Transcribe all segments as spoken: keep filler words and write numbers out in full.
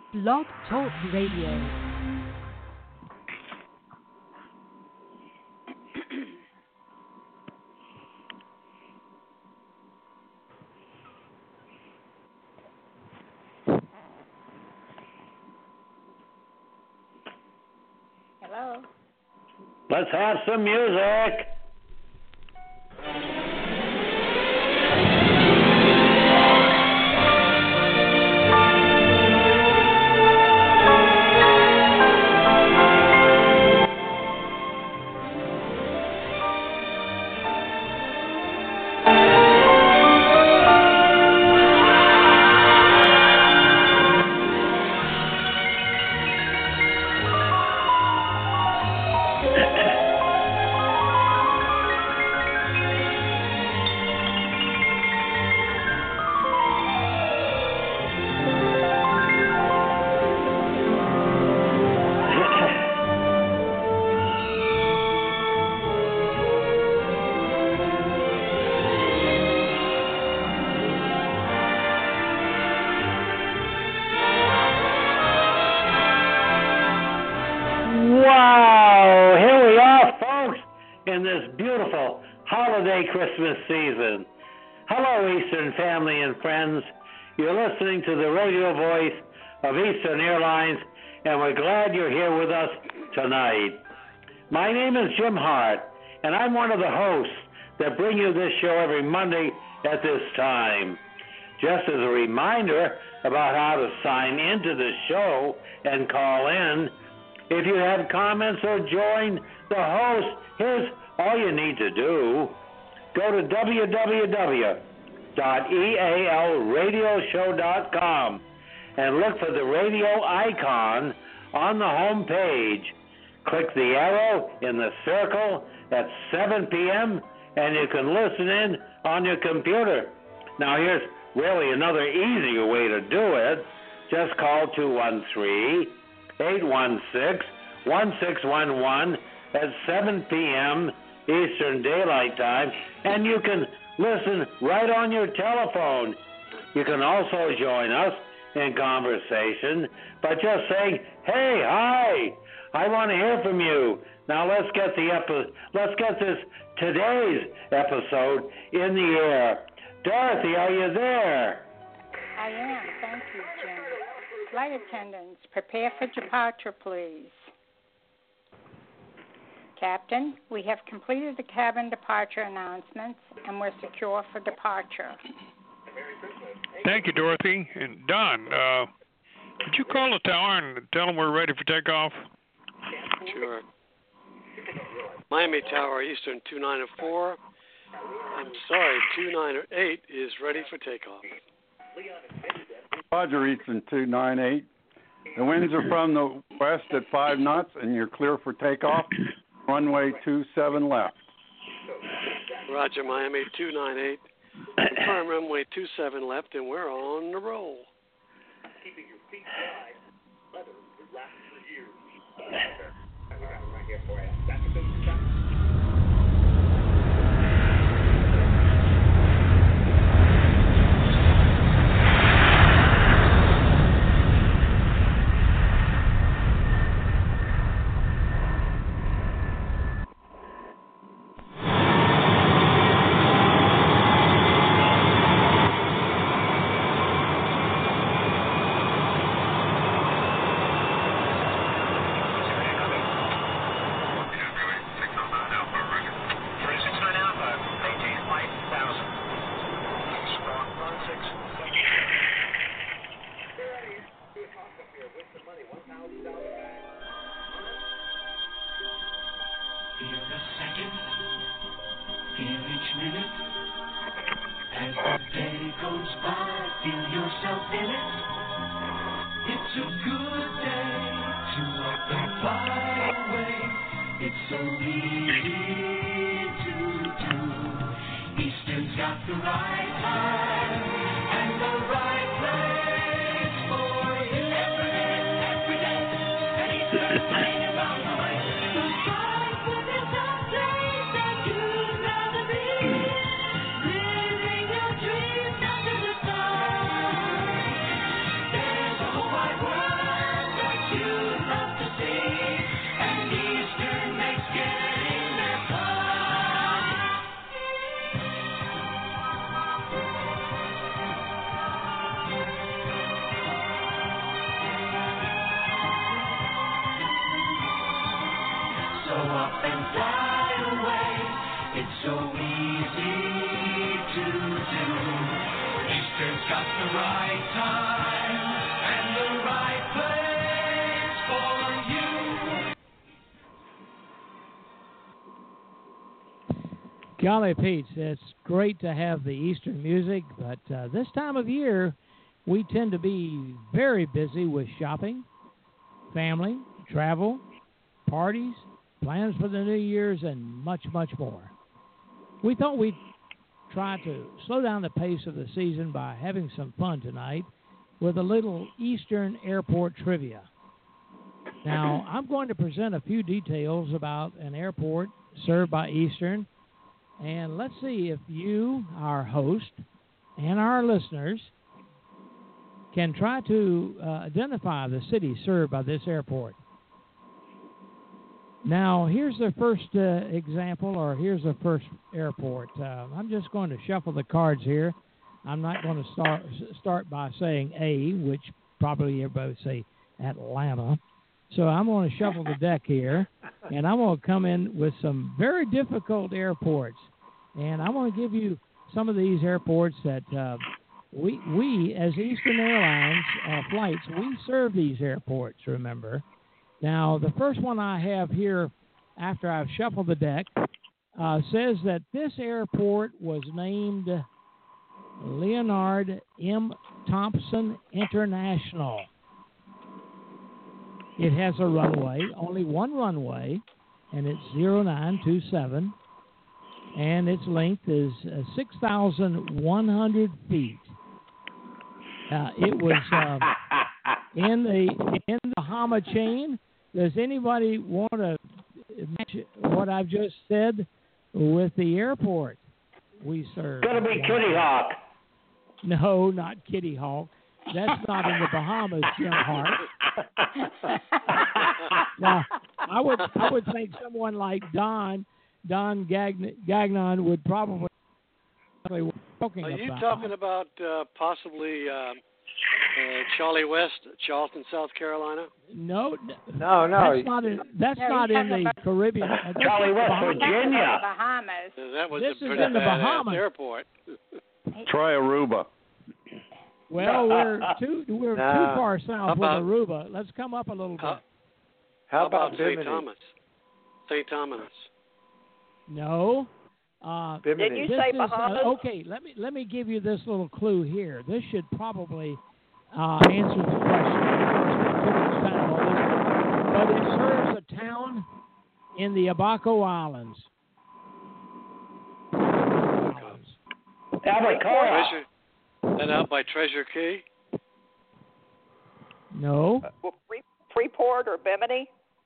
Blog Talk Radio. Hello? Let's have some music. Wow, here we are, folks, in this beautiful holiday Christmas season. Hello, Eastern family and friends. You're listening to the radio voice of Eastern Airlines, and we're glad you're here with us tonight. My name is Jim Hart, and I'm one of the hosts that bring you this show every Monday at this time. Just as a reminder about how to sign into the show and call in, if you have comments or join the host, here's all you need to do. Go to w w w dot e a l radio show dot com and look for the radio icon on the home page. Click the arrow in the circle at seven p.m. and you can listen in on your computer. Now here's really another easier way to do it. Just call two one three, eight one six, one six one one at seven p.m. Eastern Daylight Time, and you can listen right on your telephone. You can also join us in conversation by just saying, "Hey, hi, I want to hear from you." Now let's get the epi- let's get this today's episode in the air. Dorothy, are you there? I am. Thank you, Jim. Flight attendants, prepare for departure, please. Captain, we have completed the cabin departure announcements, and we're secure for departure. Thank you, Dorothy. And Don, uh, could you call the tower and tell them we're ready for takeoff? Sure. Miami Tower, Eastern two nine four. I'm sorry, two nine eight is ready for takeoff. Roger, Eastern two nine eight. The winds are from the west at five knots, and you're clear for takeoff. Runway two seven left. Roger, Miami two nine eight. Confirm runway two seven left, and we're on the roll. Keeping your feet dry, leather will last for years. We got it right here for you. That's a good stuff. There's a whole wide world. fly away. It's so easy to do. Eastern's got the right time and the right place for you. Golly, Pete, it's great to have the Eastern music, but uh, this time of year, we tend to be very busy with shopping, family, travel, parties, plans for the New Year's, and much, much more. We thought we'd try to slow down the pace of the season by having some fun tonight with a little Eastern Airport trivia. Now, I'm going to present a few details about an airport served by Eastern, and let's see if you, our host, and our listeners can try to uh, identify the city served by this airport. Now, here's the first uh, example, or here's the first airport. Uh, I'm just going to shuffle the cards here. I'm not going to start start by saying A, which probably everybody would say Atlanta. So I'm going to shuffle the deck here, and I'm going to come in with some very difficult airports. And I want to give you some of these airports that uh, we, we, as Eastern Airlines uh, flights, we serve these airports, remember. Now, the first one I have here, after I've shuffled the deck, uh, says that this airport was named Leonard M. Thompson International. It has a runway, only one runway, and it's zero nine two seven, and its length is uh, six thousand one hundred feet. Uh, it was uh, in the in the Bahama chain. Does anybody want to match what I've just said with the airport we serve? Gonna be Kitty Hawk. No, not Kitty Hawk. That's not in the Bahamas, Jim Hart. Now, I would I would think someone like Don Don Gagn- Gagnon would probably know what we're talking Are about. you talking about uh, possibly uh, uh, Charlie West, Charleston, South Carolina? No, No, no. that's not in that's No, not he's in talking the about- Caribbean. Uh, that's Charlie in the West, Bahamas. Virginia. Bahamas. Uh, That was This a is pretty in the badass Bahamas. airport. Try Aruba. Well, we're too we're Nah. too far How south with about- Aruba. Let's come up a little bit. How, How about Saint Bimini? Thomas? Saint Thomas. No. Uh, Bimini. Did you this say is, uh, Bahamas? okay, let me let me give you this little clue here. This should probably uh, answer the question. I don't spend too much time on this, but it serves a town in the Abaco Islands. Islands. Abacoa. Treasure. That out by Treasure Key. No, Well, Free- Freeport or Bimini?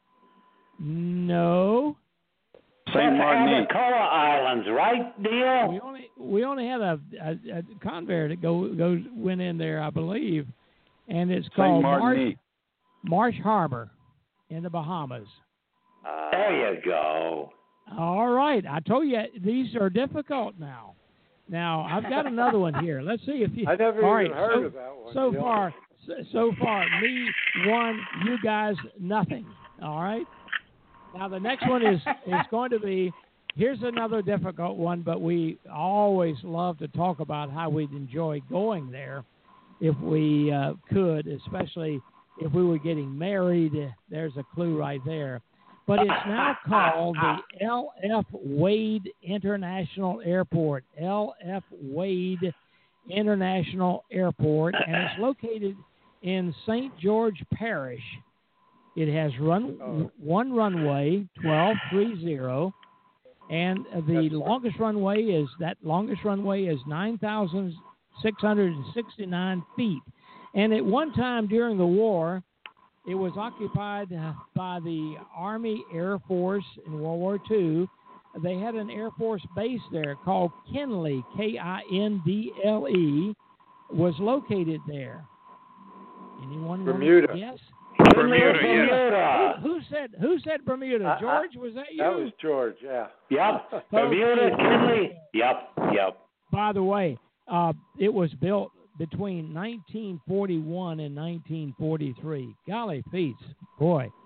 no. Saint Martinique. Abacoa Islands, right, We Neil? only we only had a, a, a Convair that go goes went in there, I believe, and it's Saint called Marsh, Martinique. Marsh Harbor in the Bahamas. Uh, There you go. All right, I told you these are difficult now. Now I've got another one here. Let's see if you. I never all even right, heard so, of that one. So Neil. far, so, so far, me one, you guys nothing. All right. Now the next one is is going to be. Here's another difficult one, but we always love to talk about how we'd enjoy going there if we uh, could, especially if we were getting married. There's a clue right there. But it's now called the L F. Wade International Airport. L F. Wade International Airport, and it's located in Saint George Parish. It has run Oh. one runway, twelve thirty, and the longest runway is that longest runway is nine thousand six hundred sixty-nine feet. And at one time during the war, it was occupied uh, by the Army Air Force in World War Two. They had an Air Force base there called Kinley, K I N D L E, was located there. Anyone Bermuda. want to guess? Bermuda, yeah. Bermuda. Who said who said Bermuda? Uh, George, was that you? That was George, yeah. Yep. Bermuda, Kinley. Yep. Yep. By the way, uh, it was built between nineteen forty-one and nineteen forty-three. Golly feets, boy.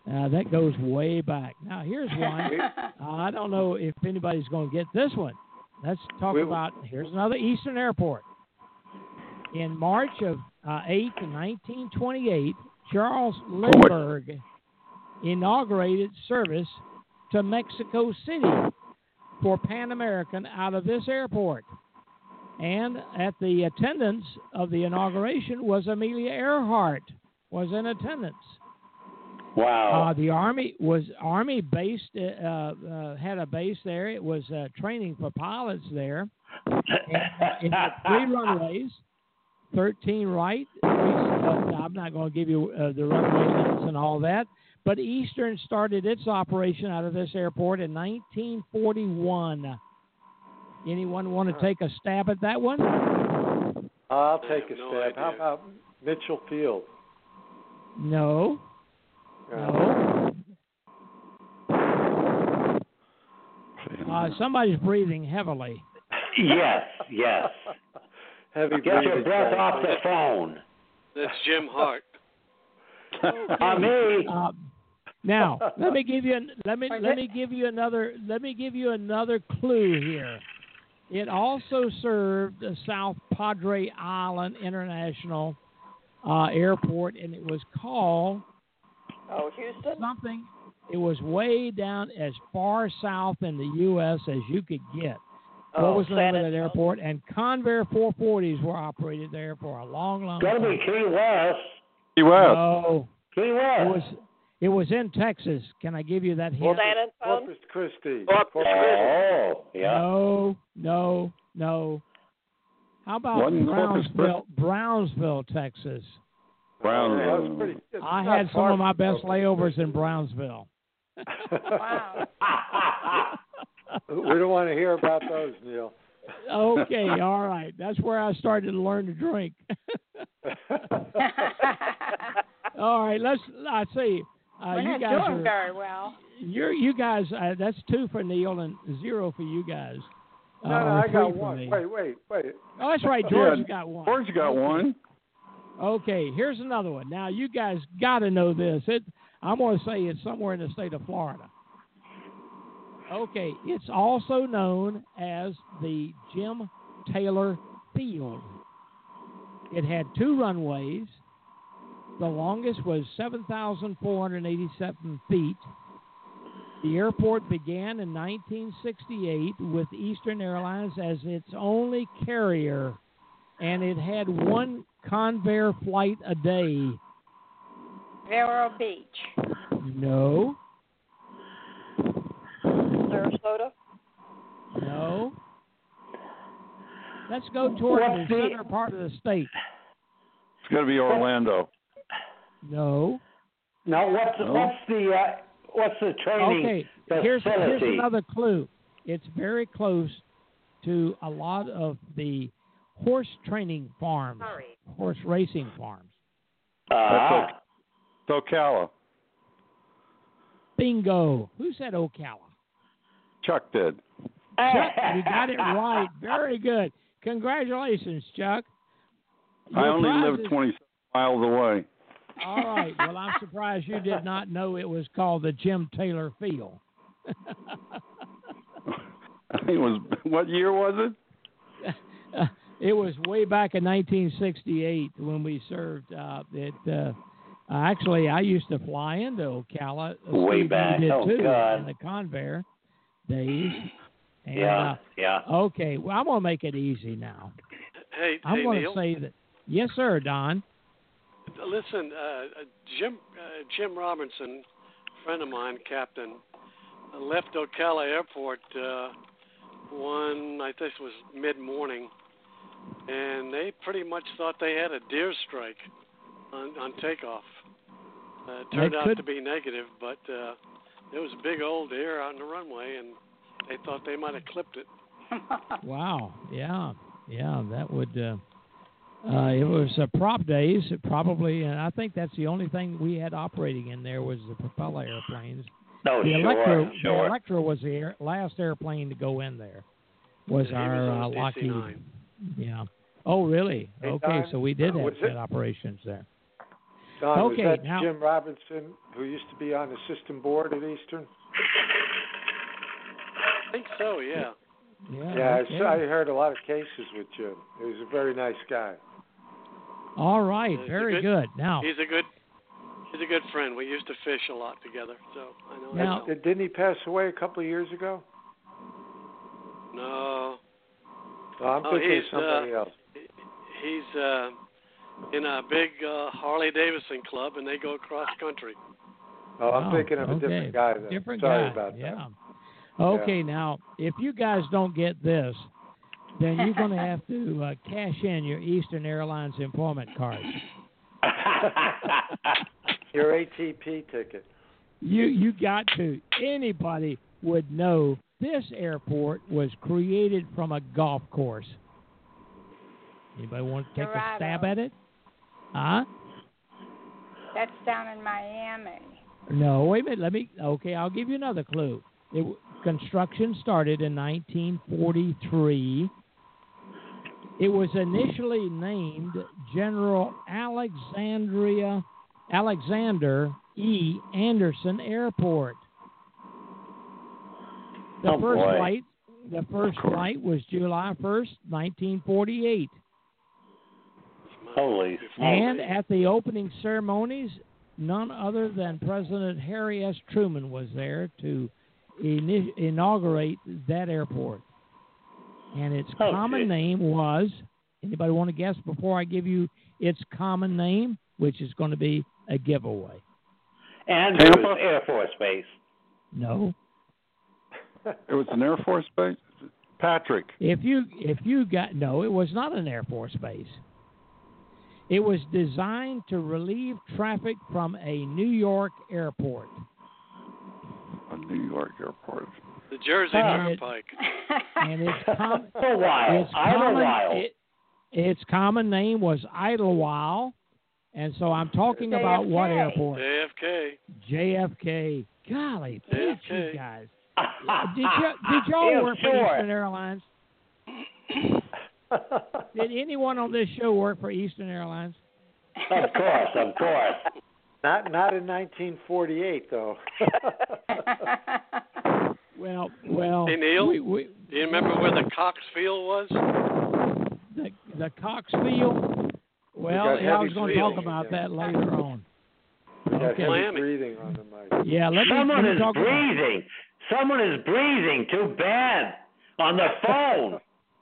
Uh, that goes way back. Now, here's one. uh, I don't know if anybody's going to get this one. Let's talk We- about, here's another Eastern airport. In March of uh, eighth, nineteen twenty-eight, Charles Lindbergh inaugurated service to Mexico City for Pan American out of this airport. And at the attendance of the inauguration was Amelia Earhart, was in attendance. Wow. Uh, the Army was Army based, uh, uh, had a base there. It was uh, training for pilots there. And, uh, it had three runways, thirteen right. Three, uh, I'm not going to give you uh, the runway limits and all that. But Eastern started its operation out of this airport in nineteen forty-one. Anyone want to take a stab at that one? I'll take a no stab. idea. How about Mitchell Field? No. Uh, No. Uh, somebody's breathing heavily. Yes, yes. Heavy Get your breathing. breath off the phone. That's Jim Hart. On me. Uh, now, let me give you an, let me let me give you another let me give you another clue here. It also served the South Padre Island International uh, Airport, and it was called Oh, Houston? something. It was way down as far south in the U S as you could get. What Oh, was the name San of that Antonio. airport? And Convair four forties were operated there for a long, long Gotta time. be Key West. Key West. No, Key it West. was it was in Texas. Can I give you that hint? San Antonio? Corpus Christi. Corpus Corpus Oh, yeah. No, no, no. How about Wasn't Corpus Brownsville, Brownsville, Texas? Brown. That was pretty, it's I not had some far of my from best Corpus layovers in Brownsville. Wow. We don't want to hear about those, Neil. Okay, all right. That's where I started to learn to drink. All right, let's. I see. Uh, We're you not guys doing are. very well. You're you guys. Uh, that's two for Neil and zero for you guys. Uh, No, no, or I got three for one. me. Wait, wait, wait. Oh, that's right. George Yeah, got one. George got one. Okay, here's another one. Now you guys got to know this. It. I'm going to say it's somewhere in the state of Florida. Okay, it's also known as the Jim Taylor Field. It had two runways. The longest was seven thousand four hundred eighty-seven feet. The airport began in nineteen sixty-eight with Eastern Airlines as its only carrier, and it had one Convair flight a day. Vero Beach. No, Sarasota? no. Let's go toward What's the the- center part of the state. It's going to be Orlando. No. Now, what's No. what's the uh, what's the training Okay, here's, facility? here's another clue. It's very close to a lot of the horse training farms, horse racing farms. Ah, It's Ocala. Bingo. Who said Ocala? Chuck did. Chuck, you got it right. Very good. Congratulations, Chuck. I Your only prize live is- twenty miles away. All right. Well, I'm surprised you did not know it was called the Jim Taylor Field. I think it was, what year was it? It was way back in nineteen sixty-eight when we served. Uh, it uh, actually, I used to fly into Ocala. Way Steve, you back. did Oh, too, God. in the Convair days. And, yeah, uh, yeah. okay. Well, I'm gonna make it easy now. Hey, I'm hey going Neil. to say that. Yes, sir, Don. Listen, uh, Jim uh, Jim Robinson, friend of mine, captain, uh, left Ocala Airport uh, one, I think it was mid-morning, and they pretty much thought they had a deer strike on, on takeoff. Uh, it turned That out could- to be negative, but uh, there was a big old deer on the runway, and they thought they might have clipped it. Wow. Yeah. Yeah. That would. Uh, uh, it was uh, prop days, probably, and I think that's the only thing we had operating in there was the propeller airplanes. No, the sure, Electra, sure. the Electra was the air, last airplane to go in there. Was And he our was uh, on D C Lockheed? nine. Yeah. Oh, really? Hey, Okay, Don, so we did uh, have was set it- operations there. Don, Okay, was that now- Jim Robinson, who used to be on the system board at Eastern? I think so, yeah. Yeah. Yeah, I okay. saw- I heard a lot of cases with Jim. He was a very nice guy. All right. He's a Very good. Now, He's a good he's a good friend. We used to fish a lot together, so I know Now- him. Did- Didn't he pass away a couple of years ago? No. Oh, I'm Oh, thinking of he's, somebody uh, else. He's uh, in a big uh, Harley Davidson club, and they go cross country. Oh, I'm oh, thinking of a okay. different guy then. Different Sorry guy. about yeah. that. Okay, now, if you guys don't get this, then you're going to have to uh, cash in your Eastern Airlines employment cards. Your A T P ticket. You you got to. Anybody would know this airport was created from a golf course. Anybody want to take a stab Dorado. at it? Huh? That's down in Miami. No, wait a minute. Let me. Okay, I'll give you another clue. It, construction started in nineteen forty-three. It was initially named General Alexandria Alexander E. Anderson Airport. The Oh, first boy. flight, the first flight was July first, nineteen forty-eight. Holy And smokes. at the opening ceremonies, none other than President Harry S. Truman was there to ini- inaugurate that airport. And its Okay. common name was, anybody want to guess before I give you its common name, which is going to be a giveaway? Andrews Air Force Base. No. It was an Air Force base? Patrick. If you if you got no, it was not an Air Force base. It was designed to relieve traffic from a New York airport. A New York airport. The Jersey And it- Turnpike. And its, com- A while. its Idlewild. common it, its common name was Idlewild, and so I'm talking about what J F K. airport? J F K. J F K. Golly, thank J F you K. guys. Did you did y'all Yeah, work for sure. Eastern Airlines? Did anyone on this show work for Eastern Airlines? Of course, of course. Not not in nineteen forty-eight though. Well, well. Hey, Neil? We, we, Do you remember where the Cox Field was? the the Cox Field. Well, got yeah, I heavy was going to talk breathing about there. that later on. We got Okay. heavy Miami. breathing on the mic. Yeah, let me, Someone let me is talk about. breathing. Someone is breathing. Too bad. On the phone.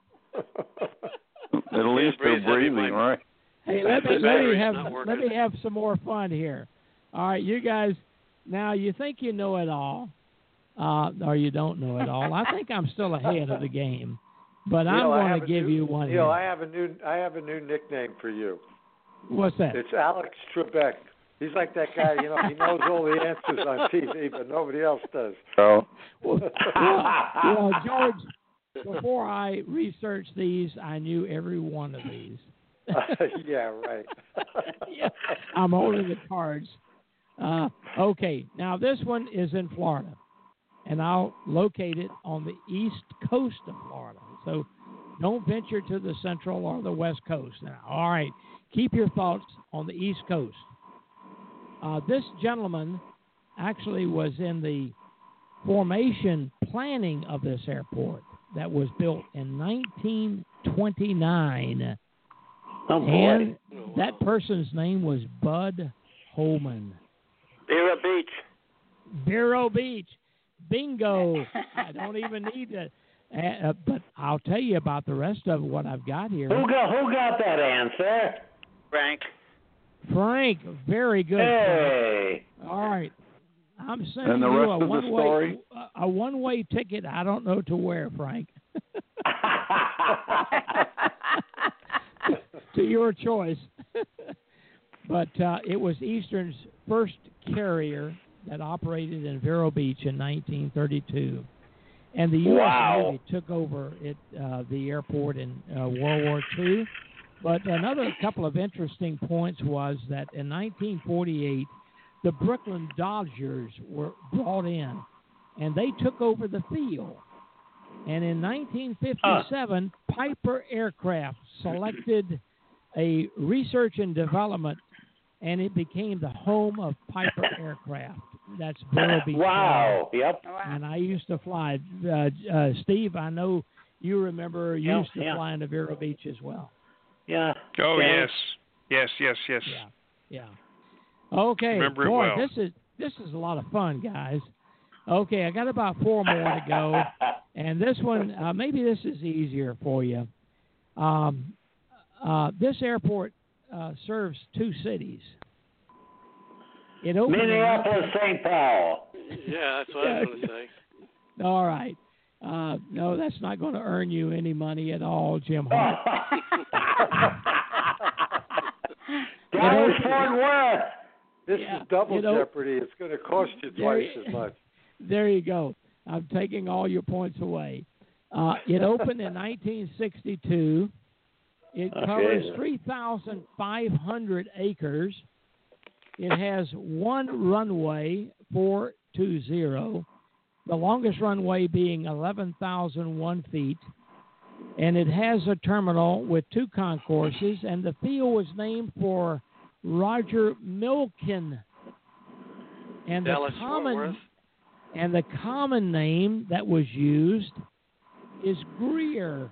At least they're breathe heavy, breathing, Mike. right? Hey, let me The let me battery's have not let working. me have some more fun here. All right, you guys. Now you think you know it all, uh, or you don't know it all. I think I'm still ahead of the game, but I'm Neil, I going have to a give new- you one. Neil, here. I have a new I have a new nickname for you. What's that? It's Alex Trebek. He's like that guy, you know, he knows all the answers on T V, but nobody else does. Oh. Well, well, you know, George, before I researched these, I knew every one of these. Yeah, right. Yeah, I'm holding the cards. Uh, okay, now this one is in Florida, and I'll locate it on the east coast of Florida. So don't venture to the central or the west coast now. All right, keep your thoughts on the east coast. Uh, this gentleman actually was in the formation planning of this airport that was built in nineteen twenty-nine. Oh, boy. And that person's name was Bud Holman. Vera Beach. Vero Beach. Bingo. I don't even need to. Uh, uh, but I'll tell you about the rest of what I've got here. Who got, who got that answer? Frank. Frank. Very good. Frank. Hey. All right. I'm sending And the you rest a of the one-way story? a one-way ticket. I don't know to where, Frank. To your choice. But uh, it was Eastern's first carrier that operated in Vero Beach in nineteen thirty-two. And the U S Wow. Navy took over it, uh, the airport in uh, World War Two. But another couple of interesting points was that in nineteen forty-eight, the Brooklyn Dodgers were brought in, and they took over the field. And in nineteen fifty-seven, Piper Aircraft selected a research and development and it became the home of Piper Aircraft. That's Vero Beach. Wow. Yep. And I used to fly. Uh, uh, Steve, I know you remember you Yeah, used to yeah. fly into Vero Beach as well. Yeah. Oh yeah. yes, yes, yes, yes. Yeah. Yeah. Okay. Remember it Boy, well. this is this is a lot of fun, guys. Okay, I got about four more to go, and this one uh, maybe this is easier for you. Um, uh, this airport uh, serves two cities. It opened in Minneapolis, Saint Paul. Yeah, that's what I was going to say. All right. Uh, no, that's not going to earn you any money at all, Jim Hart. Dallas Fort Worth. This Yeah, is double you know- jeopardy. It's going to cost you There twice you- as much. There you go. I'm taking all your points away. Uh, it opened in nineteen sixty-two. It Okay. covers three thousand five hundred acres. It has one runway, four two zero, the longest runway being eleven thousand one feet. And it has a terminal with two concourses, and the field was named for Roger Milken. And Dallas the Fort common Worth. and the common name that was used is Greer.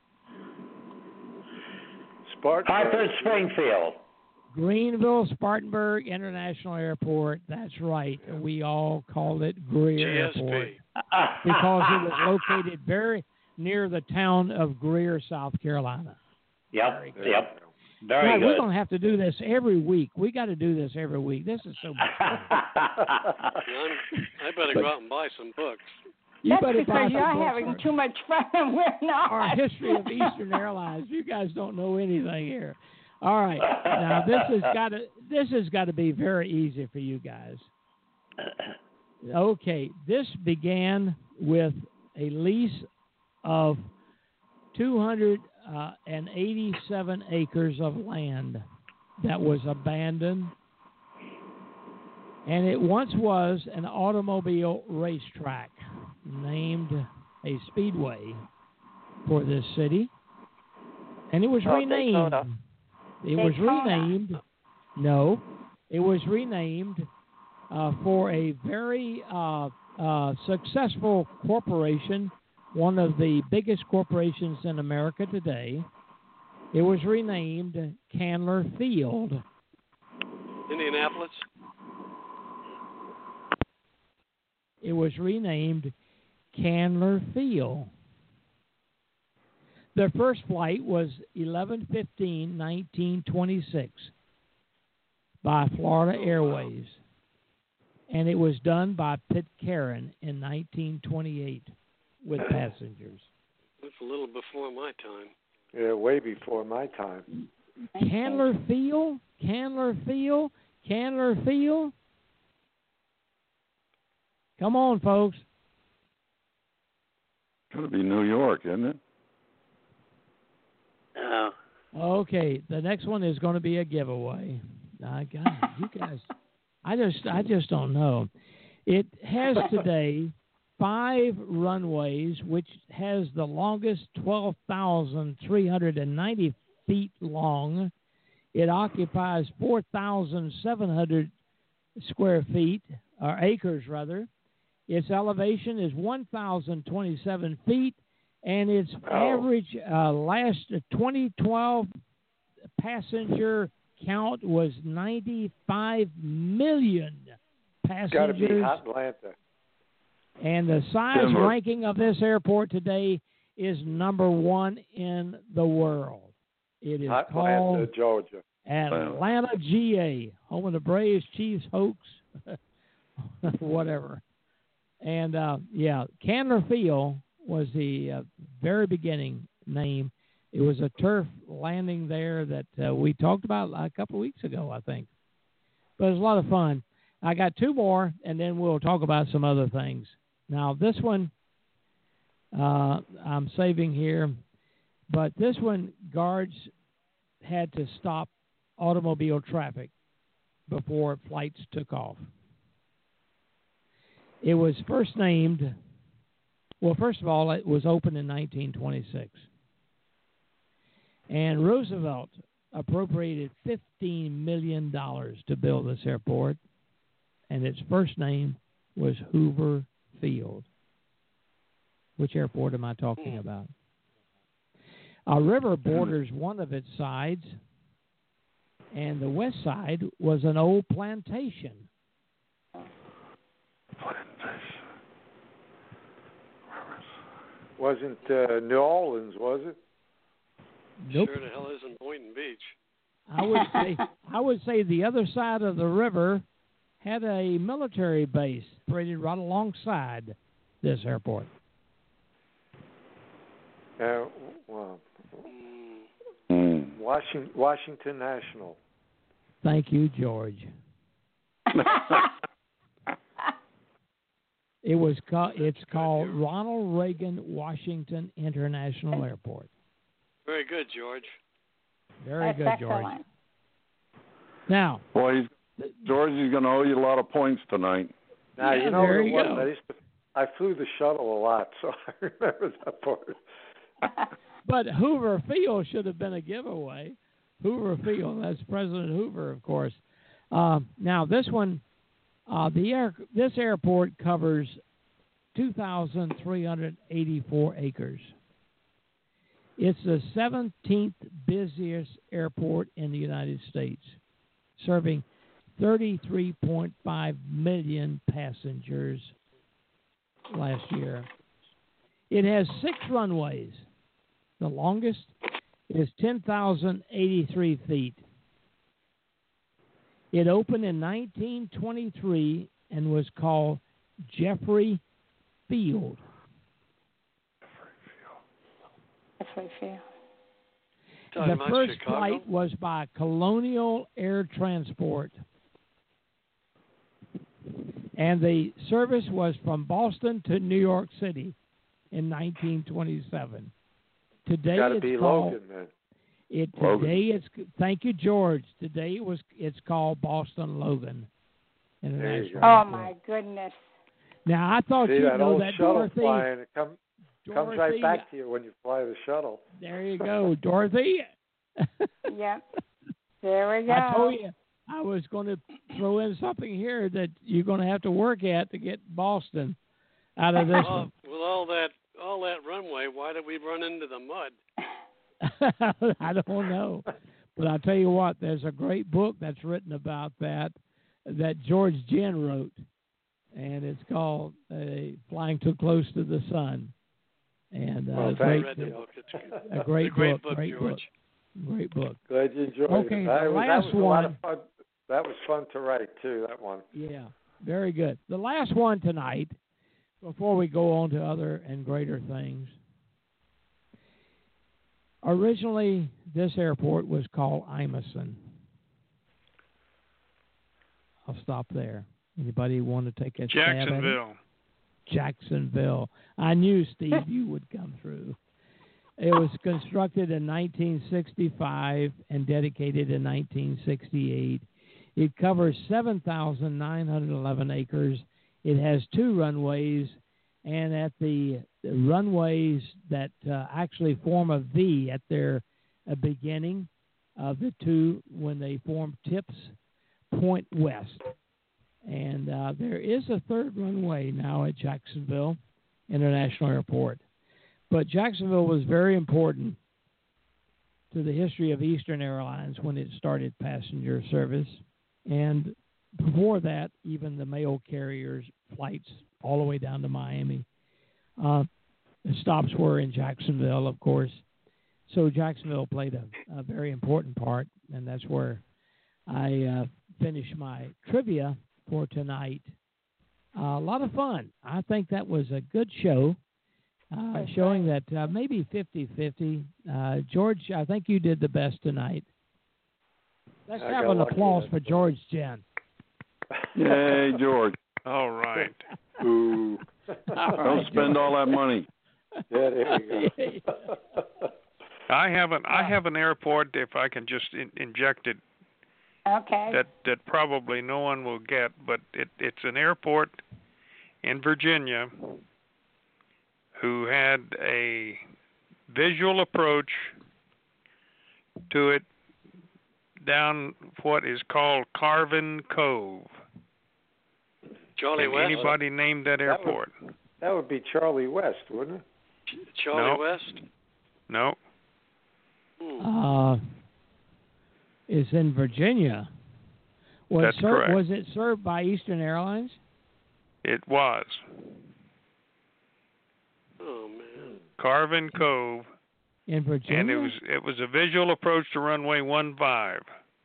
Spartanburg. Hartford, Springfield. Greenville Spartanburg International Airport. That's right. We all called it Greer G S P. Airport because it was located very near the town of Greer, South Carolina. Yep. Very good. Yep. Very God, good. we're going to have to do this every week. We got to do this every week. This is so much fun. I'm, I better go out and buy some books. You That's better buy because some you're books having or- too much fun and we're not. Our history of Eastern Airlines. You guys don't know anything here. All right. Now this has got to this has got to be very easy for you guys. Okay, this began with a lease of two hundred eighty-seven acres of land that was abandoned, and it once was an automobile racetrack named a speedway for this city, and it was Oh, renamed. Daytona. It was Daytona. renamed. No, it was renamed uh, for a very uh, uh, successful corporation, one of the biggest corporations in America today. It was renamed Candler Field. Indianapolis. It was renamed Candler Field. Their first flight was eleven fifteen nineteen twenty-six by Florida Airways, and it was done by Pitcairn in nineteen twenty-eight with passengers. That's a little before my time. Yeah, way before my time. Candler Field, Candler Field, Candler Field. Come on, folks. It's going to be New York, isn't it? Oh. Okay, the next one is going to be a giveaway. I God, you guys, I just, I just don't know. It has today five runways, which has the longest twelve thousand three hundred ninety feet long. It occupies four thousand seven hundred square feet, or acres rather. Its elevation is one thousand twenty-seven feet, and its Oh. average uh, last twenty twelve passenger count was ninety-five million It's got to be passengers. Atlanta. And the size Denver. ranking of this airport today is number one in the world. It is Atlanta, called Georgia. Atlanta, G A, home of the Braves, Chiefs, Hawks, whatever. And, uh, yeah, Candler Field was the uh, very beginning name. It was a turf landing there that uh, we talked about a couple of weeks ago, I think. But it was a lot of fun. I got two more, and then we'll talk about some other things. Now, this one uh, I'm saving here, but this one, guards had to stop automobile traffic before flights took off. It was first named, well, first of all, it was opened in nineteen twenty-six. And Roosevelt appropriated fifteen million dollars to build this airport, and its first name was Hoover Field. Which airport am I talking about? A river borders one of its sides, and the west side was an old plantation. Plantation. Wasn't uh, New Orleans, was it? Nope. Sure the hell isn't Boynton Beach. I would say I would say the other side of the river had a military base operated right alongside this airport. Uh, well, Mm. Washington, Washington National. Thank you, George. It was called. It's called Ronald Reagan Washington International Airport. Very good, George. Very That's good, excellent. George. Now, Boy, he's, George is going to owe you a lot of points tonight. Now, Yeah, you know there what it you was? go. I, used to, I flew the shuttle a lot, so I remember that part. but Hoover Field should have been a giveaway. Hoover Field. That's President Hoover, of course. Um, now, this one, uh, the air, this airport covers two thousand three hundred eighty-four acres. It's the seventeenth busiest airport in the United States, serving thirty-three point five million passengers last year. It has six runways. The longest is ten thousand eighty-three feet. It opened in nineteen twenty-three and was called Jeffrey Field. Jeffrey Field. Talking The about first Chicago? flight was by Colonial Air Transport, and the service was from Boston to New York City in nineteen twenty-seven. Today Got to it's be called Logan, man. it. Logan. Today it's thank you, George. Today it was it's called Boston Logan International. Oh Airport. my goodness. Now I thought See, you'd that know old that shuttle Dorothy. flying, it come, comes right Dorothy, back to you when you fly the shuttle. There you go, Dorothy. Yep. There we go. I told you I was going to throw in something here that you're going to have to work at to get Boston out of this Well, with all that all that runway, why did we run into the mud? one. I don't know. But I'll tell you what, there's a great book that's written about that that George Ginn wrote, and it's called uh, Flying Too Close to the Sun. And uh, Well, a I great, read the book. It's a great, it's a great book, book, great George. book, great book. Glad you enjoyed Okay, it. the That was, last that was a one- lot of fun. That was fun to write too. That one. Yeah, very good. The last one tonight, before we go on to other and greater things. Originally, this airport was called Imeson. I'll stop there. Anybody want to take a stab at it? Jacksonville. Jacksonville. I knew, Steve, you would come through. It was constructed in nineteen sixty-five and dedicated in nineteen sixty-eight. It covers seven thousand nine hundred eleven acres. It has two runways, and at the, the runways that uh, actually form a V at their uh, beginning of the two, when they form tips, point west. And uh, there is a third runway now at Jacksonville International Airport. But Jacksonville was very important to the history of Eastern Airlines when it started passenger service. And before that, even the mail carriers' flights all the way down to Miami. Uh, the stops were in Jacksonville, of course. So Jacksonville played a, a very important part, and that's where I uh, finished my trivia for tonight. Uh, a lot of fun. I think that was a good show, uh, showing that uh, maybe fifty-fifty. Uh, George, I think you did the best tonight. Let's I have got an lucky applause that- for George Jen. Yay, George. All right. Ooh. Don't spend all that money. Yeah, there you go. I have an I have an airport, if I can just in, inject it, Okay. that that probably no one will get, but it it's an airport in Virginia who had a visual approach to it down what is called Carvin Cove. Charlie Can West. anybody name that airport? That would, that would be Charlie West, wouldn't it? Ch- Charlie No. West. No. Hmm. Uh, it's in Virginia. Was That's it ser- correct. Was it served by Eastern Airlines? It was Oh man. Carvin Cove, In Virginia? and it was it was a visual approach to runway one five.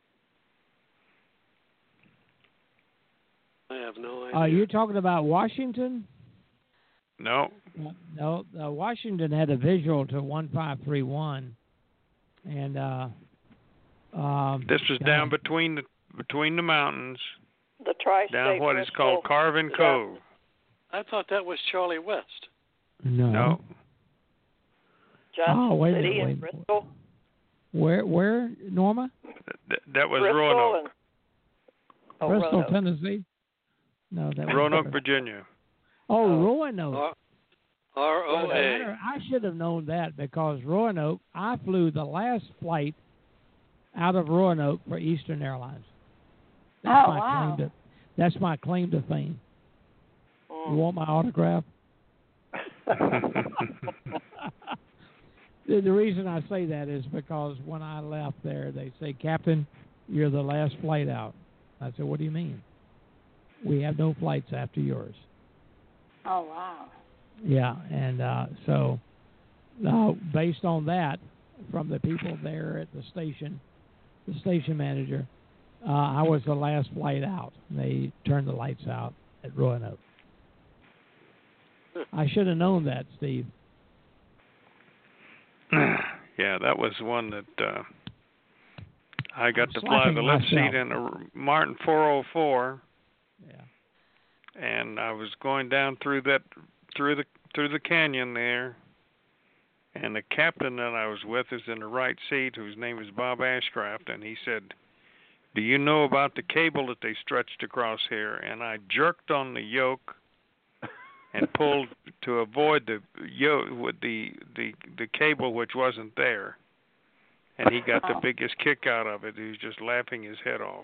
I have no idea. Uh, you're talking about Washington? No. No, uh, Washington had a visual to one five three one, and uh, um, This was God, down between the between the mountains, The tri-state down what is Bristol. called Carvin Yeah. Cove. I thought that was Charlie West. No. No. Johnson Oh, wait a City minute, and wait. Bristol. Where, where, Norma? That, that was Bristol Roanoke, and oh, Bristol, Roanoke. Tennessee? No, that was Roanoke, different. Virginia. Oh, Oh. Roanoke. R R O Well, A. I should have known that because Roanoke, I flew the last flight out of Roanoke for Eastern Airlines. That's Oh, my wow. claim to, that's my claim to fame. You want my autograph? the, the reason I say that is because when I left there, they say, Captain, you're the last flight out. I said, what do you mean? We have no flights after yours. Oh, wow. Yeah, and uh, so uh, based on that, from the people there at the station, the station manager, uh, I was the last flight out. They turned the lights out at Roanoke. I should have known that, Steve. Yeah, that was one that uh, I got I'm to fly slapping the left myself. seat in a Martin four oh four, Yeah. and I was going down through that through the through the canyon there, and the captain that I was with is in the right seat, whose name is Bob Ashcraft, and he said, "Do you know about the cable that they stretched across here?" And I jerked on the yoke and pulled to avoid the yoke with the the the cable, which wasn't there, and he got the Oh. biggest kick out of it. He was just laughing his head off.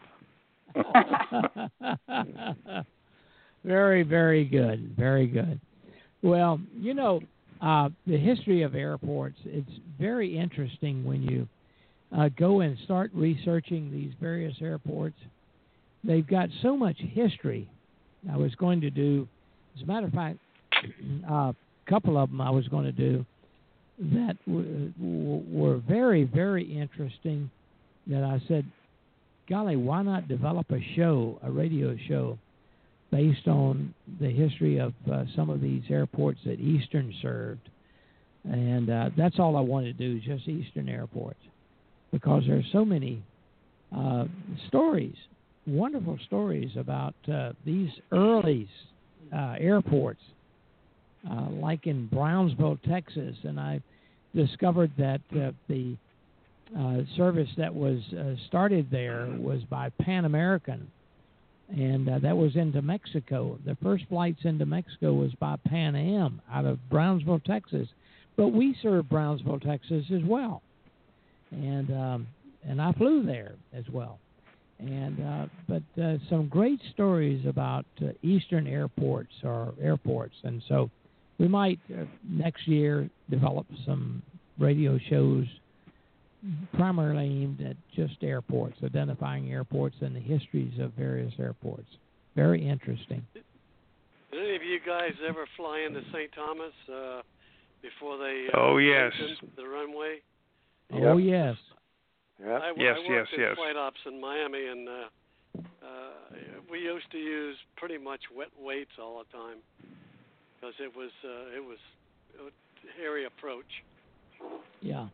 Very, very good. Very good. Well, you know, uh, the history of airports, it's very interesting when you uh, go and start researching these various airports. They've got so much history. I was going to do, as a matter of fact, a couple of them I was going to do that w- w- were very, very interesting that I said, golly, why not develop a show, a radio show, based on the history of uh, some of these airports that Eastern served. And uh, that's all I wanted to do, just Eastern airports, because there's so many uh, stories, wonderful stories about uh, these early uh, airports, uh, like in Brownsville, Texas. And I discovered that uh, the uh, service that was uh, started there was by Pan American. And uh, that was into Mexico. The first flights into Mexico was by Pan Am out of Brownsville, Texas. But we served Brownsville, Texas as well. And um, and I flew there as well. And uh, but uh, some great stories about uh, Eastern airports or airports. And so we might uh, next year develop some radio shows primarily aimed at just airports, identifying airports and the histories of various airports. Very interesting. Did any of you guys ever fly into Saint Thomas uh, before they uh, Oh, yes. opened the runway? Oh, yes. Yeah. I, Yes, I worked yes, in yes. flight ops in Miami, and uh, uh, we used to use pretty much wet weights all the time because it was uh, it was a hairy approach. Yeah.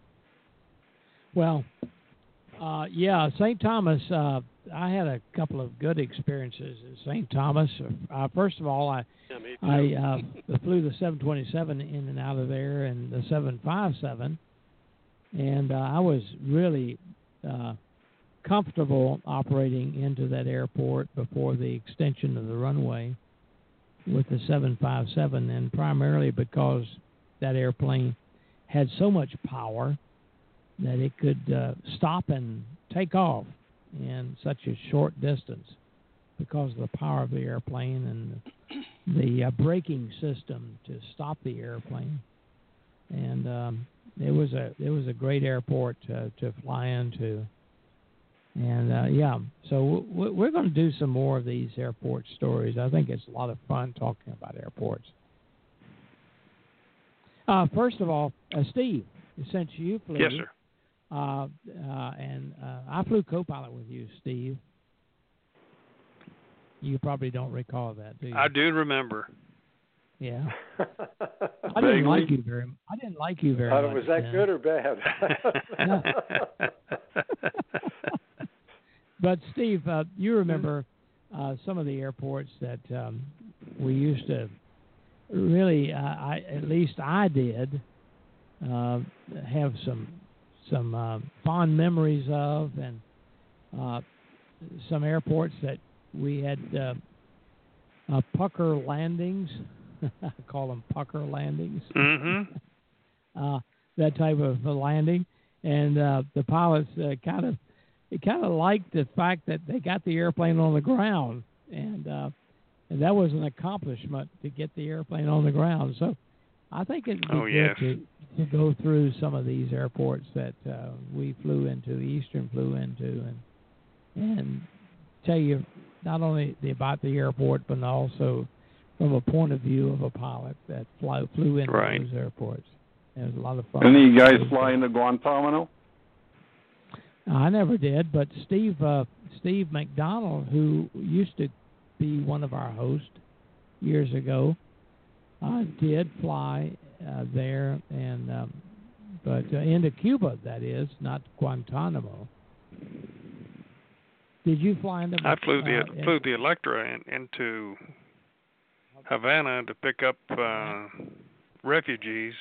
Well, uh, yeah, Saint Thomas, uh, I had a couple of good experiences at Saint Thomas. Uh, first of all, I Yeah, me too. I uh, flew the seven twenty-seven in and out of there and the seven fifty-seven, and uh, I was really uh, comfortable operating into that airport before the extension of the runway with the seven fifty-seven, and primarily because that airplane had so much power that it could uh, stop and take off in such a short distance because of the power of the airplane and the uh, braking system to stop the airplane. And um, it was a it was a great airport to, to fly into. And uh, yeah, so w- we're going to do some more of these airport stories. I think it's a lot of fun talking about airports. Uh, first of all, uh, Steve, since you flew, yes, sir. Uh, uh, and uh, I flew co-pilot with you, Steve. You probably don't recall that, do you? I do remember. Yeah. I didn't like you very. I didn't like you very Thought much. it was that then. good or bad? But Steve, uh, you remember uh, some of the airports that um, we used to really, uh, I, at least I did, uh, have some some uh, fond memories of, and uh, some airports that we had uh, uh, pucker landings. I call them pucker landings. Mm-hmm. uh, that type of a landing, and uh, the pilots uh, kind of kind of liked the fact that they got the airplane on the ground, and uh, and that was an accomplishment to get the airplane on the ground. So I think it'd be oh, good yes. to, to go through some of these airports that uh, we flew into, Eastern flew into, and and tell you not only the, about the airport, but also from a point of view of a pilot that fly, flew into right. those airports. It was a lot of fun. Any of you guys fly into Guantanamo? I never did, but Steve uh, Steve McDonald, who used to be one of our hosts years ago, uh, did fly uh, there, and um, but uh, into Cuba, that is, not Guantanamo. Did you fly into? I flew the uh, flew the Electra in, into Havana to pick up uh, refugees.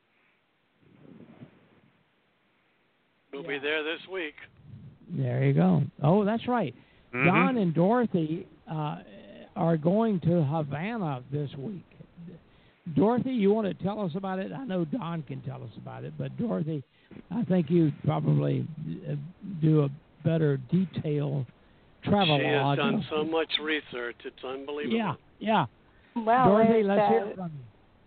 We'll be there this week. There you go. Oh, that's right. Mm-hmm. Don and Dorothy uh, are going to Havana this week. Dorothy, you want to tell us about it? I know Don can tell us about it, but Dorothy, I think you probably do a better detailed travel She log. has done so much research; it's unbelievable. Yeah, yeah. Well, Dorothy, there's, let's uh, hear from you.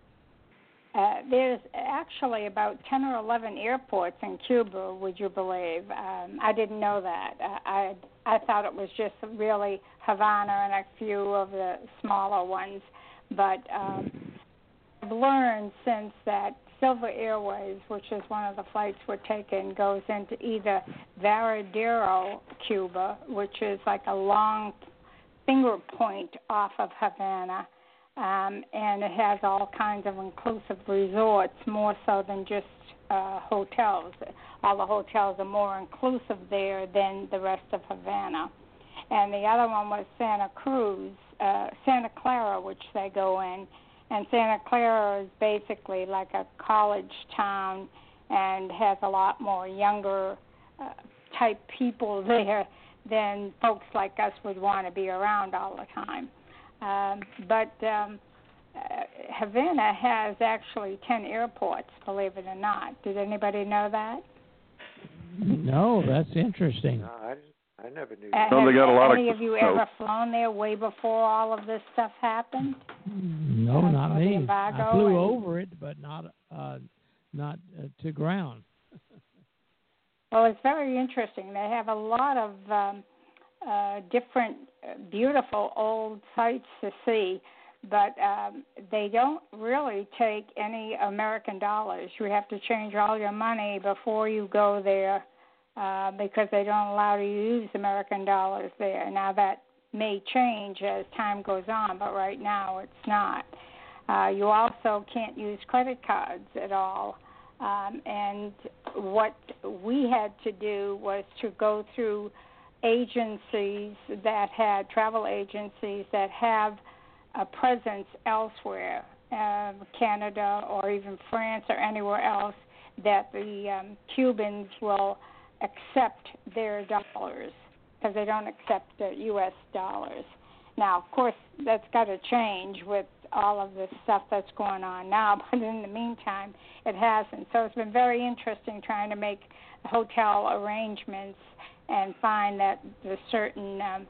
Uh, there's actually about ten or eleven airports in Cuba, would you believe? Um, I didn't know that. Uh, I I thought it was just really Havana and a few of the smaller ones. But um, I've learned since that Silver Airways, which is one of the flights we're taking, goes into either Varadero, Cuba, which is like a long finger point off of Havana, Um, and it has all kinds of inclusive resorts, more so than just uh, hotels. All the hotels are more inclusive there than the rest of Havana. And the other one was Santa Cruz, uh, Santa Clara, which they go in. And Santa Clara is basically like a college town and has a lot more younger uh, type people there than folks like us would want to be around all the time. Um, but um, uh, Havana has actually ten airports, believe it or not. Did anybody know that? No, that's interesting. No, I, I never knew. Uh, Well, they got a lot have of any of you no. ever flown there way before all of this stuff happened? No, Uh, not for the me. embargo I flew and- over it, but not uh, not uh, to ground. Well, it's very interesting. They have a lot of um, uh, different uh, beautiful old sites to see, but um, they don't really take any American dollars. You have to change all your money before you go there uh, because they don't allow you to use American dollars there. Now, that may change as time goes on, but right now it's not. Uh, you also can't use credit cards at all. Um, and what we had to do was to go through agencies that had, travel agencies that have a presence elsewhere, uh, Canada or even France or anywhere else, that the um, Cubans will accept their dollars because they don't accept the U S dollars. Now, of course, that's got to change with all of this stuff that's going on now, but in the meantime, it hasn't. So it's been very interesting trying to make hotel arrangements and find that there's certain um,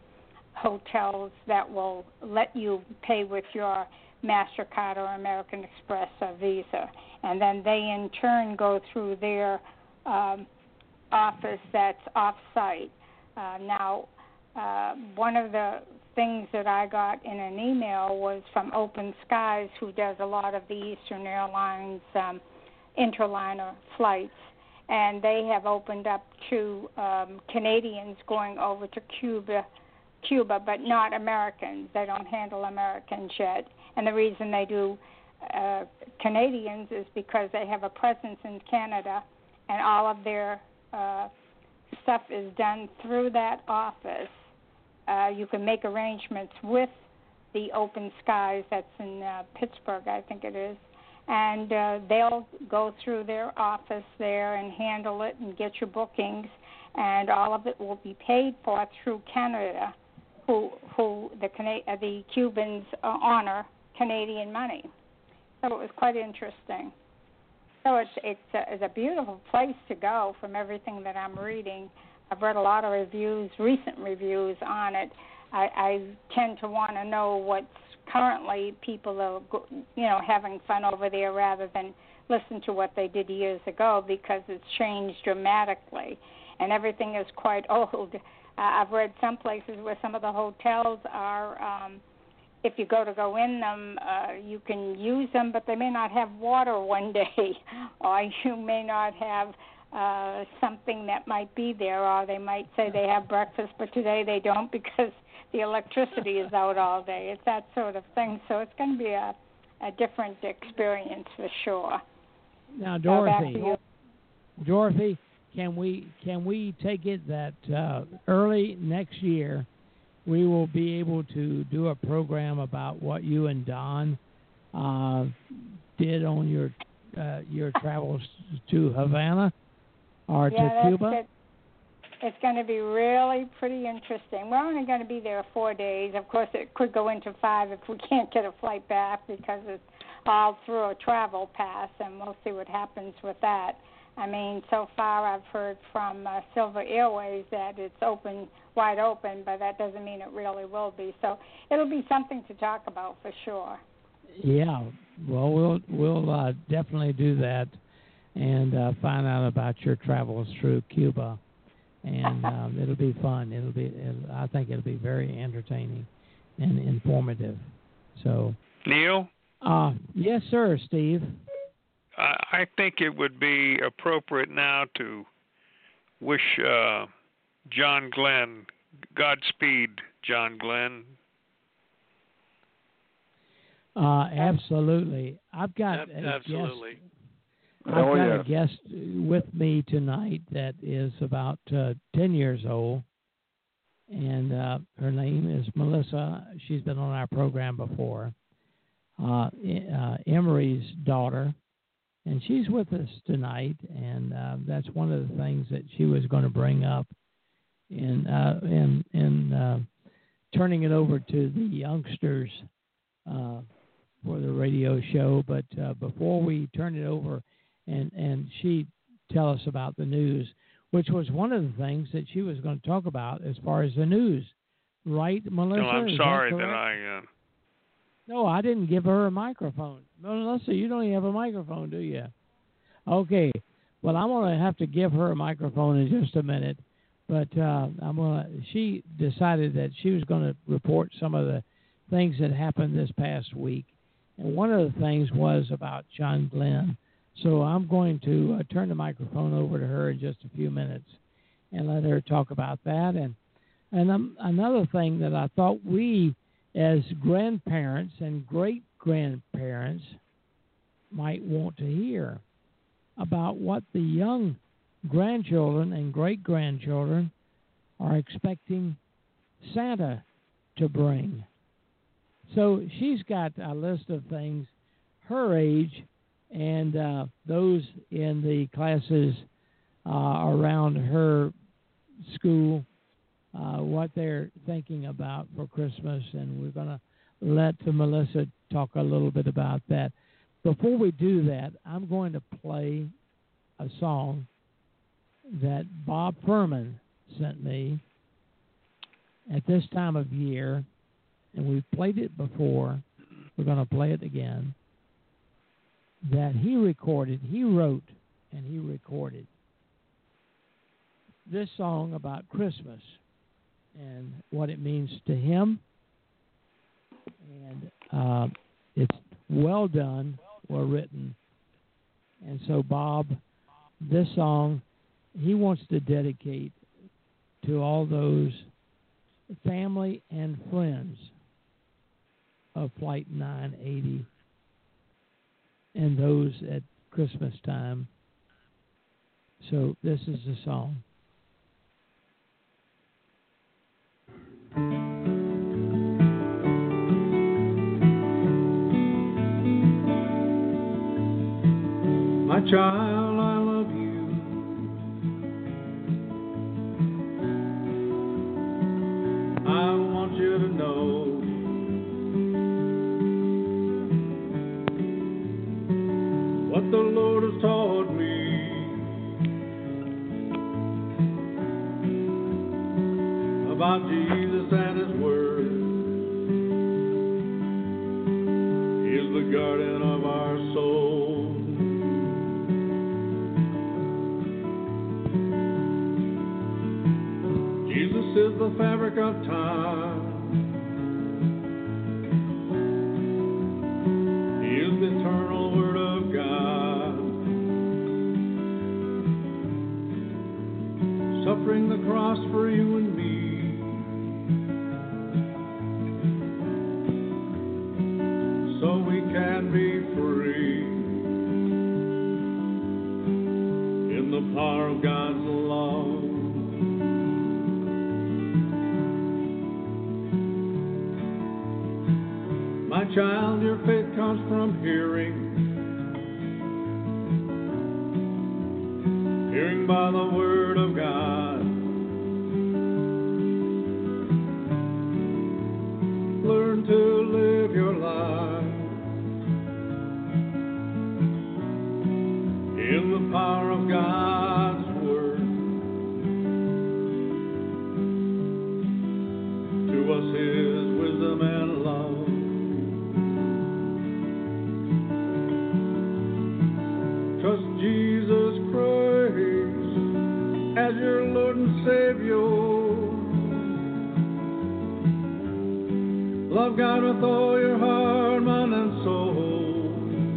hotels that will let you pay with your MasterCard or American Express or Visa. And then they in turn go through their um, office that's off-site. Uh, now, uh, one of the things that I got in an email was from Open Skies, who does a lot of the Eastern Airlines um, interliner flights, and they have opened up to um, Canadians going over to Cuba, Cuba, but not Americans. They don't handle Americans yet. And the reason they do uh, Canadians is because they have a presence in Canada, and all of their uh, stuff is done through that office. Uh, you can make arrangements with the Open Skies that's in uh, Pittsburgh, I think it is, and uh, they'll go through their office there and handle it and get your bookings, and all of it will be paid for through Canada, who who the Cana- uh, the Cubans uh, honor Canadian money. So it was quite interesting. So it's it's a, it's a beautiful place to go from everything that I'm reading. I've read a lot of reviews, recent reviews on it. I, I tend to want to know what's currently people are, you know, having fun over there rather than listen to what they did years ago, because it's changed dramatically and everything is quite old. Uh, I've read some places where some of the hotels are, um, if you go to go in them, uh, you can use them, but they may not have water one day, or you may not have Uh, something that might be there, or they might say they have breakfast, but today they don't because the electricity is out all day. It's that sort of thing. So it's going to be a, a different experience for sure. Now, So Dorothy, back to you. Dorothy, can we can we take it that uh, early next year we will be able to do a program about what you and Don uh, did on your uh, your travels to Havana? Or yeah, to that's Cuba? It. It's going to be really pretty interesting. We're only going to be there four days. Of course, it could go into five if we can't get a flight back because it's all through a travel pass, and we'll see what happens with that. I mean, so far I've heard from uh, Silver Airways that it's open, wide open, but that doesn't mean it really will be. So it'll be something to talk about for sure. Yeah, well, we'll we'll uh, definitely do that. And uh, find out about your travels through Cuba, and um, it'll be fun. It'll be, it'll, I think, it'll be very entertaining and informative. So, Neil. Uh, yes, sir, Steve. I, I think it would be appropriate now to wish uh, John Glenn Godspeed, John Glenn. Uh, absolutely. I've got Ab- a absolutely. guest. I've Oh, got yes. a guest with me tonight that is about uh, ten years old, and uh, her name is Melissa. She's been on our program before. Uh, uh, Emery's daughter, and she's with us tonight, and uh, that's one of the things that she was going to bring up in uh, in in uh, turning it over to the youngsters uh, for the radio show. But uh, before we turn it over, and and she tell us about the news, which was one of the things that she was going to talk about as far as the news, right, Melissa? No, I'm Is sorry that, that correct? I. Uh, No, I didn't give her a microphone. Melissa, you don't even have a microphone, do you? Okay. Well, I'm going to have to give her a microphone in just a minute. But uh, I'm gonna. She decided that she was going to report some of the things that happened this past week. And one of the things was about John Glenn. So I'm going to uh, turn the microphone over to her in just a few minutes and let her talk about that. And, and um, another thing that I thought we, as grandparents and great-grandparents, might want to hear about what the young grandchildren and great-grandchildren are expecting Santa to bring. So she's got a list of things her age and uh, those in the classes uh, around her school, uh, what they're thinking about for Christmas, and we're going to let Melissa talk a little bit about that. Before we do that, I'm going to play a song that Bob Furman sent me at this time of year, and we've played it before. We're going to play it again. That he recorded, he wrote, and he recorded this song about Christmas and what it means to him. And uh, it's well done, well written. And so, Bob, this song, he wants to dedicate to all those family and friends of Flight nine eighty and those at Christmas time. So this is the song. My child, I love you. I want you to know what the Lord has taught me. About Jesus and His Word. He is the guardian of our soul. Jesus is the fabric of time. He is the eternal Word of God. Suffering the cross for you and me. So we can be free in the power of God's love. My child, your faith comes from hearing, hearing by the Word of God. Learn to live your life in the power of God's Word. To us His wisdom and love. Trust Jesus Christ as your Lord and Savior. Love God with all your heart, mind, and soul.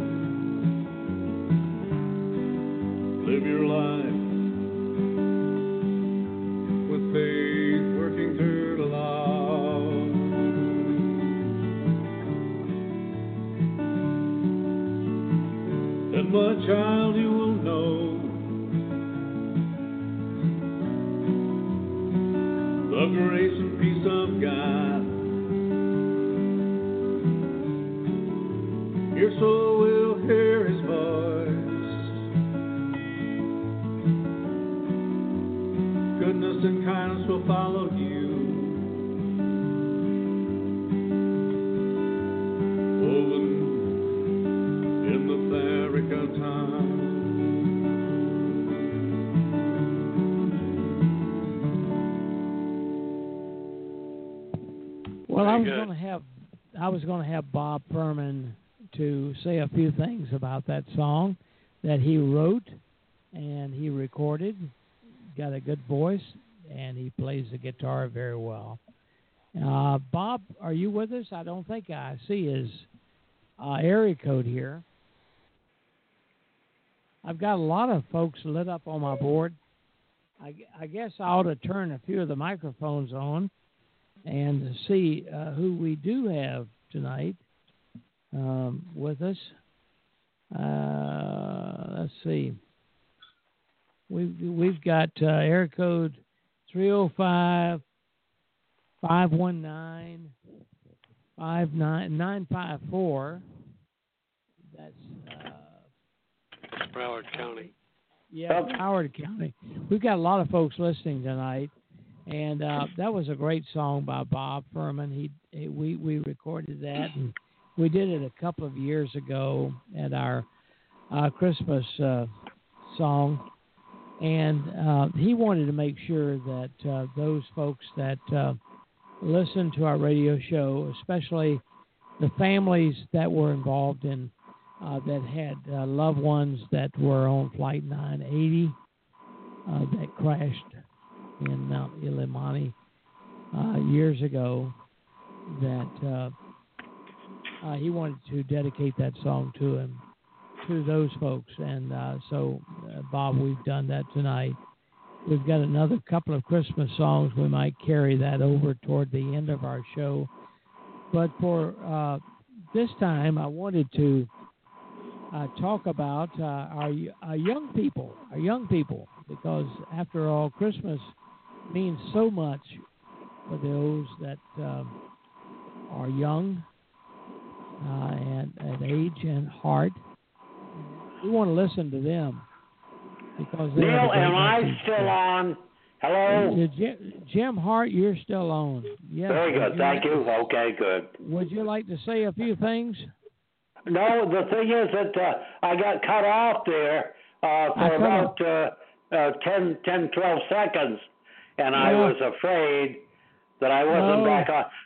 Live your life with faith working through the love. Then, my child, you will know the grace and peace of God. Your soul will hear His voice. Goodness and kindness will follow you. Woven in the fabric of time. Well, I was going to have I was going to have Bob Furman to say a few things about that song that he wrote and he recorded. Got a good voice, and he plays the guitar very well. Uh, Bob, are you with us? I don't think I see his uh, area code here. I've got a lot of folks lit up on my board. I, I guess I ought to turn a few of the microphones on and see uh, who we do have tonight um, with us. Uh, let's see. We've, we've got uh, area code three oh five, five one nine, five nine five four. That's uh, Broward County. Yeah, Howard County. We've got a lot of folks listening tonight, and uh, that was a great song by Bob Furman. He, he we we recorded that, and we did it a couple of years ago at our uh, Christmas uh, song And uh, he wanted to make sure that uh, those folks that uh, listen to our radio show, especially the families that were involved in uh, that had uh, loved ones that were on Flight nine eighty uh, that crashed in Mount Illimani uh, years ago, that uh, uh, he wanted to dedicate that song to him, to those folks. And uh, so, uh, Bob, we've done that tonight. We've got another couple of Christmas songs. We might carry that over toward the end of our show. But for uh, this time, I wanted to uh, talk about uh, our, our young people, our young people, because after all, Christmas means so much for those that uh, are young uh, and at age and heart. We want to listen to them because they Neil, have a great am I message. still on? Hello? Uh, Jim, Jim Hart, you're still on. Yes. Very would good. Thank like- you. Okay, good. Would you like to say a few things? No, the thing is that uh, I got cut off there uh, I for cut about uh, uh, ten, ten, twelve seconds, and I Yeah. was afraid that I wasn't No. back on.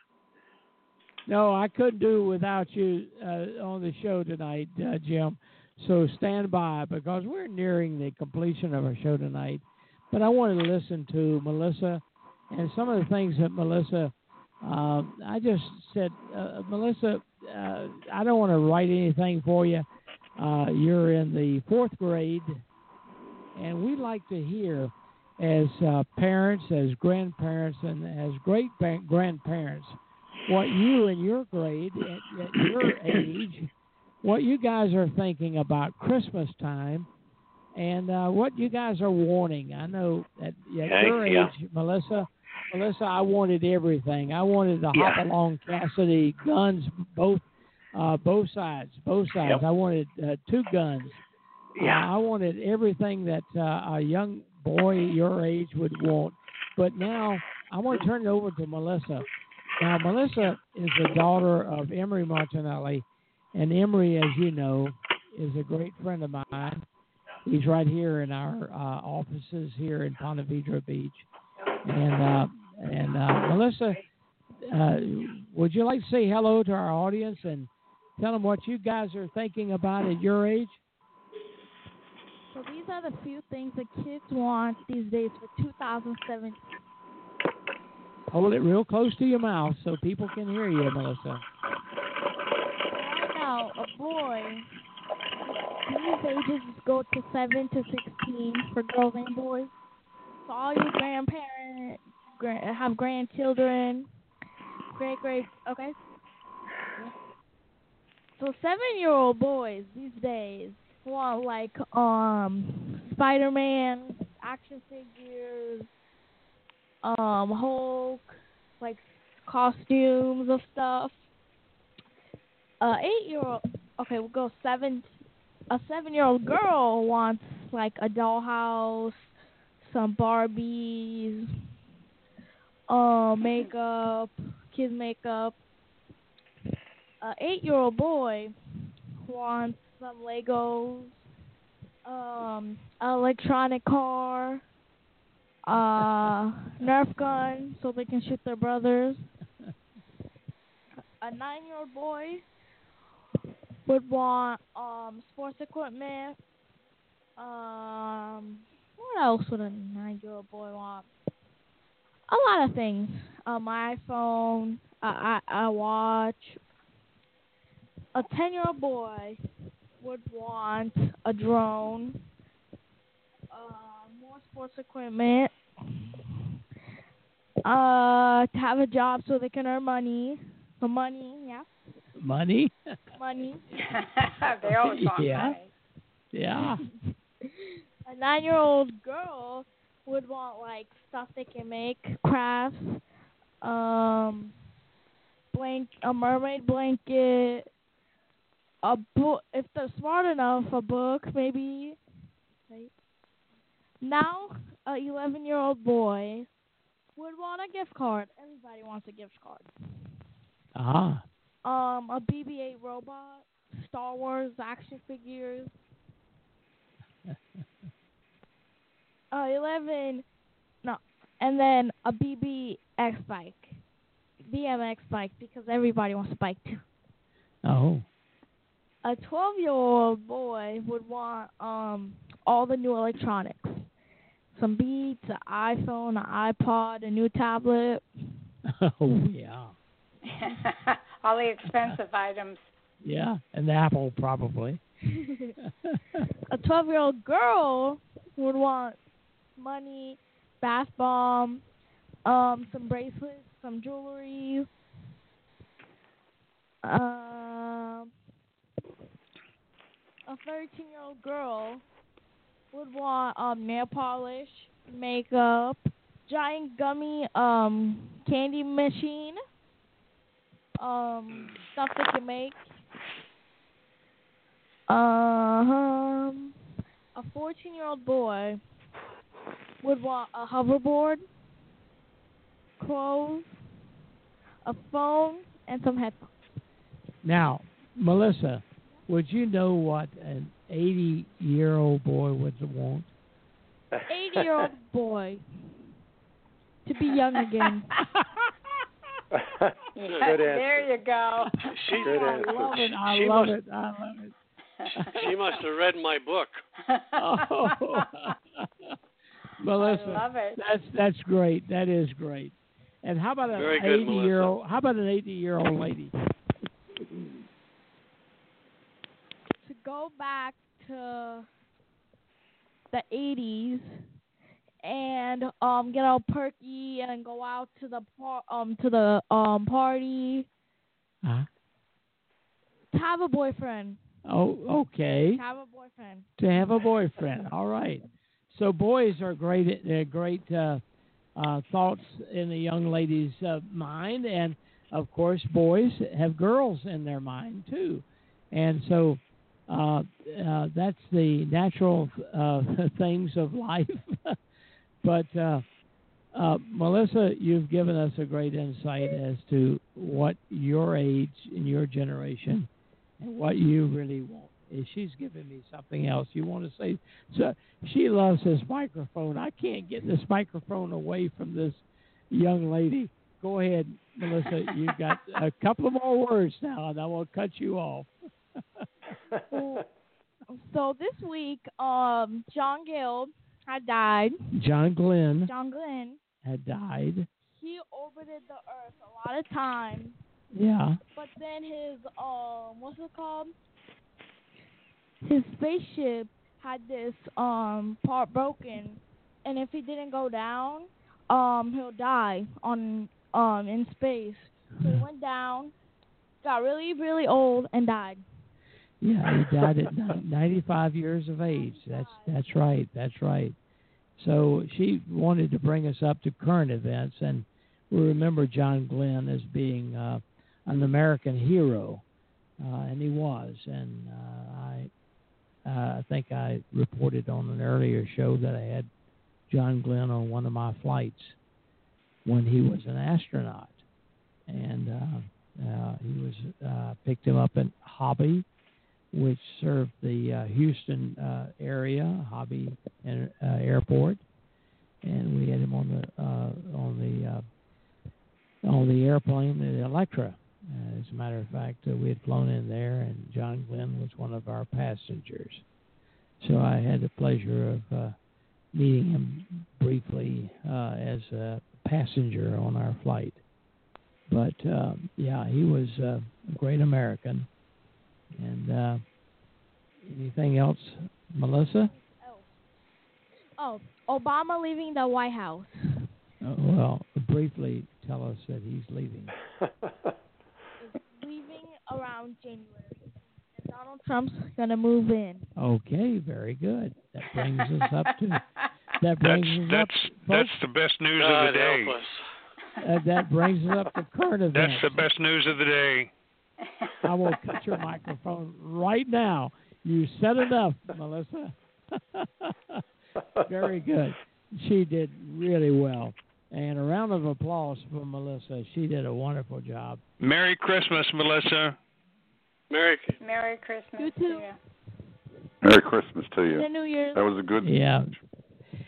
No, I couldn't do it without you uh, on the show tonight, uh, Jim. So stand by because we're nearing the completion of our show tonight. But I wanted to listen to Melissa and some of the things that Melissa, uh, I just said, uh, Melissa, uh, I don't want to write anything for you. Uh, you're in the fourth grade, and we'd like to hear, as uh, parents, as grandparents, and as great grandparents, what you in your grade, at, at your age, what you guys are thinking about Christmas time, and uh, what you guys are wanting. I know at, at Okay, your age, yeah. Melissa, Melissa, I wanted everything. I wanted the Yeah. Hop Along Cassidy guns, both uh, both sides, both sides. Yep. I wanted uh, two guns. Yeah. Uh, I wanted everything that uh, a young boy your age would want. But now I want to turn it over to Melissa. Now, Melissa is the daughter of Emery Martinelli, and Emery, as you know, is a great friend of mine. He's right here in our uh, offices here in Ponte Vedra Beach. And uh, and uh, Melissa, uh, would you like to say hello to our audience and tell them what you guys are thinking about at your age? So these are the few things that kids want these days for two thousand seventeen. Hold it real close to your mouth so people can hear you, Melissa. Right now, a boy, these ages go to seven to sixteen for girls and boys. So all your grandparents grand, have grandchildren, great, great, okay? So seven-year-old boys these days want, like, um, Spider-Man, action figures, um, Hulk, like, costumes of stuff. Uh, eight-year-old, okay, we'll go seven, a seven-year-old girl wants, like, a dollhouse, some Barbies, uh, makeup, kids makeup. A eight-year-old boy wants some Legos, um, an electronic car, uh, Nerf gun so they can shoot their brothers. A nine-year-old boy would want um, sports equipment. Um, what else would a nine-year-old boy want? A lot of things. Um, my iPhone, a, a, a watch. A ten-year-old boy would want a drone, uh, more sports equipment, uh, to have a job so they can earn money. So money, yeah. Money? Money. They always want Yeah. money. Yeah. A nine-year-old girl would want, like, stuff they can make, crafts, um, blank, a mermaid blanket, a book, if they're smart enough, a book, maybe. Right. Now, a eleven-year-old boy would want a gift card. Everybody wants a gift card. Ah. Um, a B B eight robot, Star Wars action figures. uh, eleven, no, and then a B B X bike, B M X bike, because everybody wants a bike too. Oh. A twelve-year-old boy would want um all the new electronics, some Beats, an iPhone, an iPod, a new tablet. Oh yeah. All the expensive items. Yeah, and the Apple probably. A twelve-year-old girl would want money, bath bomb, um, some bracelets, some jewelry. Um, a thirteen-year-old girl would want um, nail polish, makeup, giant gummy um, candy machine, um, stuff that you make. Um, a fourteen-year-old boy would want a hoverboard, clothes, a phone, and some headphones. Now, Melissa, would you know what an eighty-year-old boy would want? eighty-year-old boy to be young again. Yeah, there you go. She, Good I answer. love it. I She love must- it. I love it. she must have read my book. Oh. Melissa, I love it. that's that's great. That is great. And how about an Very good, eighty-year-old? How about an eighty-year-old lady? To go back to the eighties and um get all perky and go out to the par- um to the um party. Huh? To have a boyfriend. Oh, okay. To have a boyfriend. To have a boyfriend. All right. So boys are great. They're great uh, uh, thoughts in the young lady's uh, mind, and of course, boys have girls in their mind too, and so uh, uh, that's the natural uh, things of life. But uh, uh, Melissa, you've given us a great insight as to what your age and your generation and what you really want. Is she's giving me something else you want to say? So she loves this microphone. I can't get this microphone away from this young lady. Go ahead, Melissa. You've got a couple of more words now, and I will cut you off. So this week, um, John Gill had died. John Glenn John Glenn. had died. He orbited the Earth a lot of times. Yeah. But then his um, what's it called? His spaceship had this um part broken, and if he didn't go down, um, he'll die on um in space. So he went down, got really really old, and died. Yeah, he died at ni- ninety-five years of age. That's that's right. That's right. So she wanted to bring us up to current events, and we remember John Glenn as being uh, an American hero, uh, and he was. And uh, I, uh, I think I reported on an earlier show that I had John Glenn on one of my flights when he was an astronaut, and uh, uh, he was uh, picked him up at Hobby, which served the uh, Houston uh, area, Hobby uh, Airport, and we had him on the uh, on the uh, on the airplane, the Electra. Uh, as a matter of fact, uh, we had flown in there, and John Glenn was one of our passengers. So I had the pleasure of uh, meeting him briefly uh, as a passenger on our flight. But uh, yeah, he was uh, a great American. And uh, anything else, Melissa? Oh, Obama leaving the White House. Uh, well, briefly tell us that he's leaving. He's leaving around January. And Donald Trump's going to move in. Okay, very good. That brings us up to that brings That's us that's up. that's folks, the best news God of the day. help us. uh, that brings us up to current events. That's the best news of the day. I will cut your microphone right now. You said enough, Melissa. Very good. She did really well. And a round of applause for Melissa. She did a wonderful job. Merry Christmas, Melissa. Merry. Merry Christmas You to too. you. Merry Christmas to And you. the New Year's. That was a good. Yeah.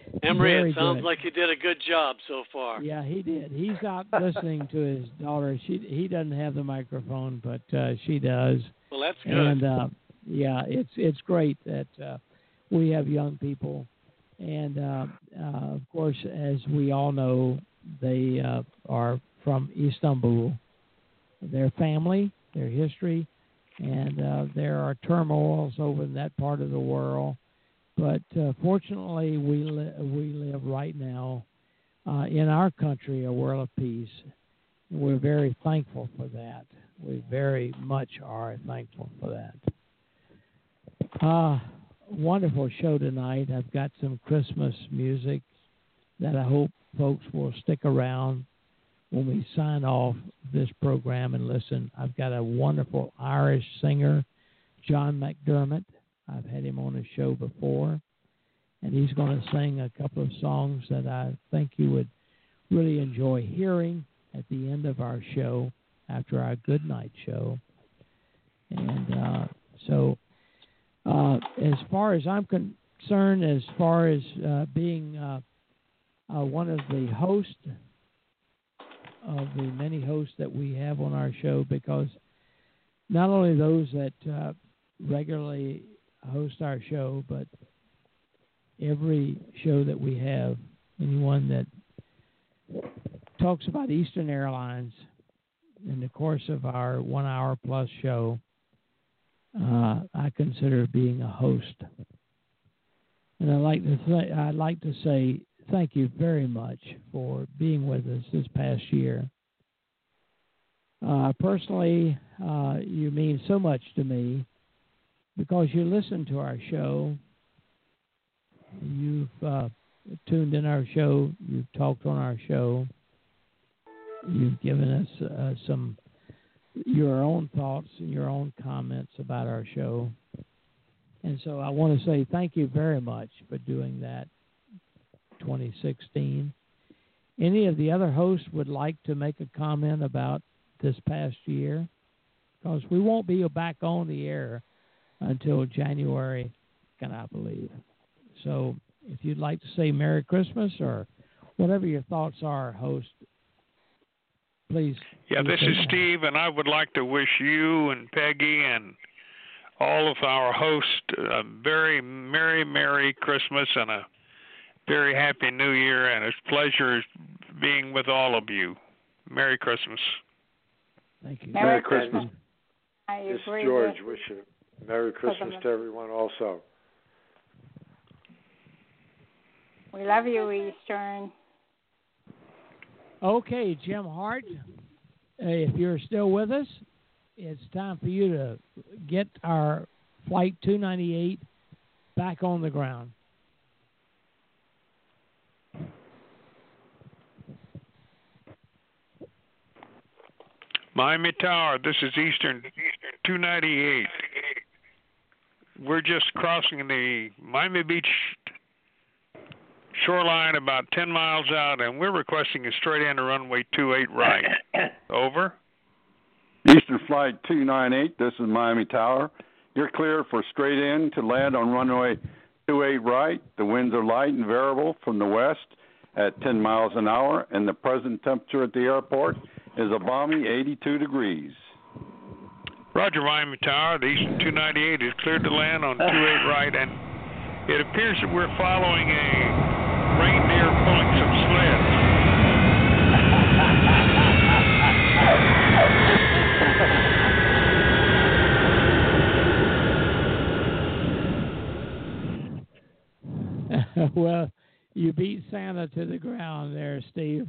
Emery, Very it sounds good. like you did a good job so far. Yeah, he did. He's out listening to his daughter. She he doesn't have the microphone, but uh, she does. Well, that's good. And uh, yeah, it's it's great that uh, we have young people, and uh, uh, of course, as we all know, they uh, are from Istanbul. Their family, their history, and uh, there are turmoils over in that part of the world. But uh, fortunately, we li- we live right now uh, in our country a world of peace. We're very thankful for that. We very much are thankful for that. Uh, wonderful show tonight. I've got some Christmas music that I hope folks will stick around when we sign off this program and listen. I've got a wonderful Irish singer, John McDermott. I've had him on the show before, and he's going to sing a couple of songs that I think you would really enjoy hearing at the end of our show, after our good night show. And uh, so uh, as far as I'm concerned, as far as uh, being uh, uh, one of the hosts, of the many hosts that we have on our show, because not only those that uh, regularly host our show, but every show that we have, anyone that talks about Eastern Airlines in the course of our one hour plus show, uh, I consider being a host. And I'd like to th- I'd like to say thank you very much for being with us this past year. Uh, personally, uh, you mean so much to me because you listen to our show. You've uh, tuned in our show. You've talked on our show. You've given us uh, some your own thoughts and your own comments about our show. And so I want to say thank you very much for doing that. twenty sixteen. Any of the other hosts would like to make a comment about this past year? Because we won't be back on the air until January, can I believe. So if you'd like to say Merry Christmas or whatever your thoughts are, host, please. Yeah, please this say is that. Steve, and I would like to wish you and Peggy and all of our hosts a very Merry, Merry Christmas and a very Happy New Year, and it's a pleasure being with all of you. Merry Christmas. Thank you. Merry, Merry Christmas. I This is agree George. with Wish you Merry Christmas to everyone also. We love you, Eastern. Okay, Jim Hart, uh, if you're still with us, it's time for you to get our Flight two ninety-eight back on the ground. Miami Tower, this is Eastern two ninety-eight. We're just crossing the Miami Beach shoreline about ten miles out, and we're requesting a straight in to runway two eight right. Over. Eastern Flight two ninety-eight, this is Miami Tower. You're clear for straight in to land on runway two eight right. The winds are light and variable from the west at ten miles an hour, and the present temperature at the airport is a balmy eighty-two degrees. Roger, Miami Tower. The Eastern two ninety-eight is cleared to land on two eight right, and it appears that we're following a reindeer pulling some sleds. Well, you beat Santa to the ground there, Steve.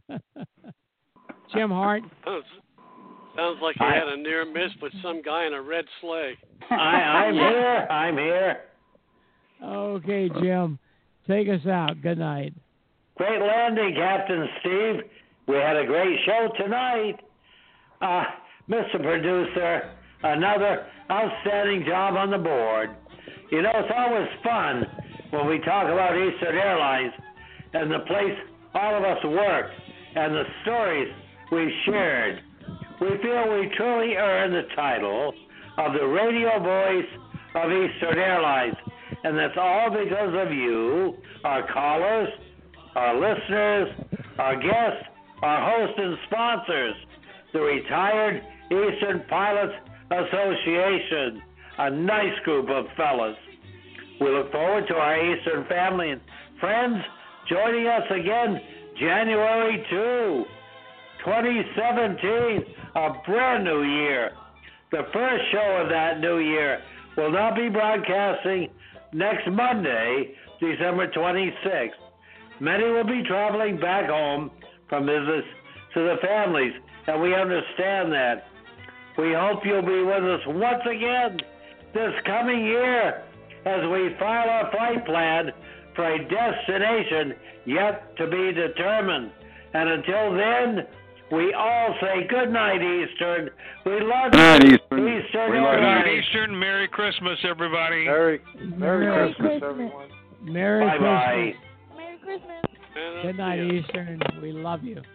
Jim Hart. Sounds, sounds like you had a near miss with some guy in a red sleigh. I, I'm here. I'm here. Okay, Jim. Take us out. Good night. Great landing, Captain Steve. We had a great show tonight. Uh, Mister Producer, another outstanding job on the board. You know, it's always fun when we talk about Eastern Airlines and the place all of us work and the stories we've shared. We feel we truly earn the title of the radio voice of Eastern Airlines. And that's all because of you, our callers, our listeners, our guests, our hosts and sponsors, the Retired Eastern Pilots Association, a nice group of fellas. We look forward to our Eastern family and friends joining us again January second, twenty seventeen, a brand new year. The first show of that new year will now be broadcasting next Monday, December twenty-sixth. Many will be traveling back home from visits to the families, and we understand that. We hope you'll be with us once again this coming year as we file our flight plan for a destination yet to be determined. And until then, we all say good night, Eastern. We love good night, you, Eastern. Eastern. We love Good night, you. Eastern. Merry Christmas, everybody. Merry, Merry, Merry Christmas, Christmas. everyone. Merry Bye-bye. Christmas. Merry Christmas. Good night, Eastern. We love you.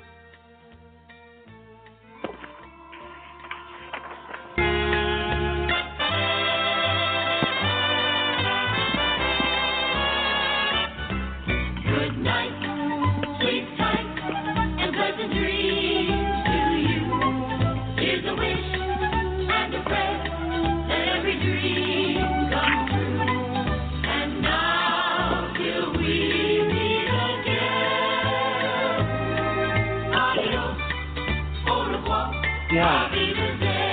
Good night, sleep tight, and pleasant dreams to you. Here's a wish and a prayer that every dream come true. And now till we meet again, adios, au revoir, Yeah. I'll be the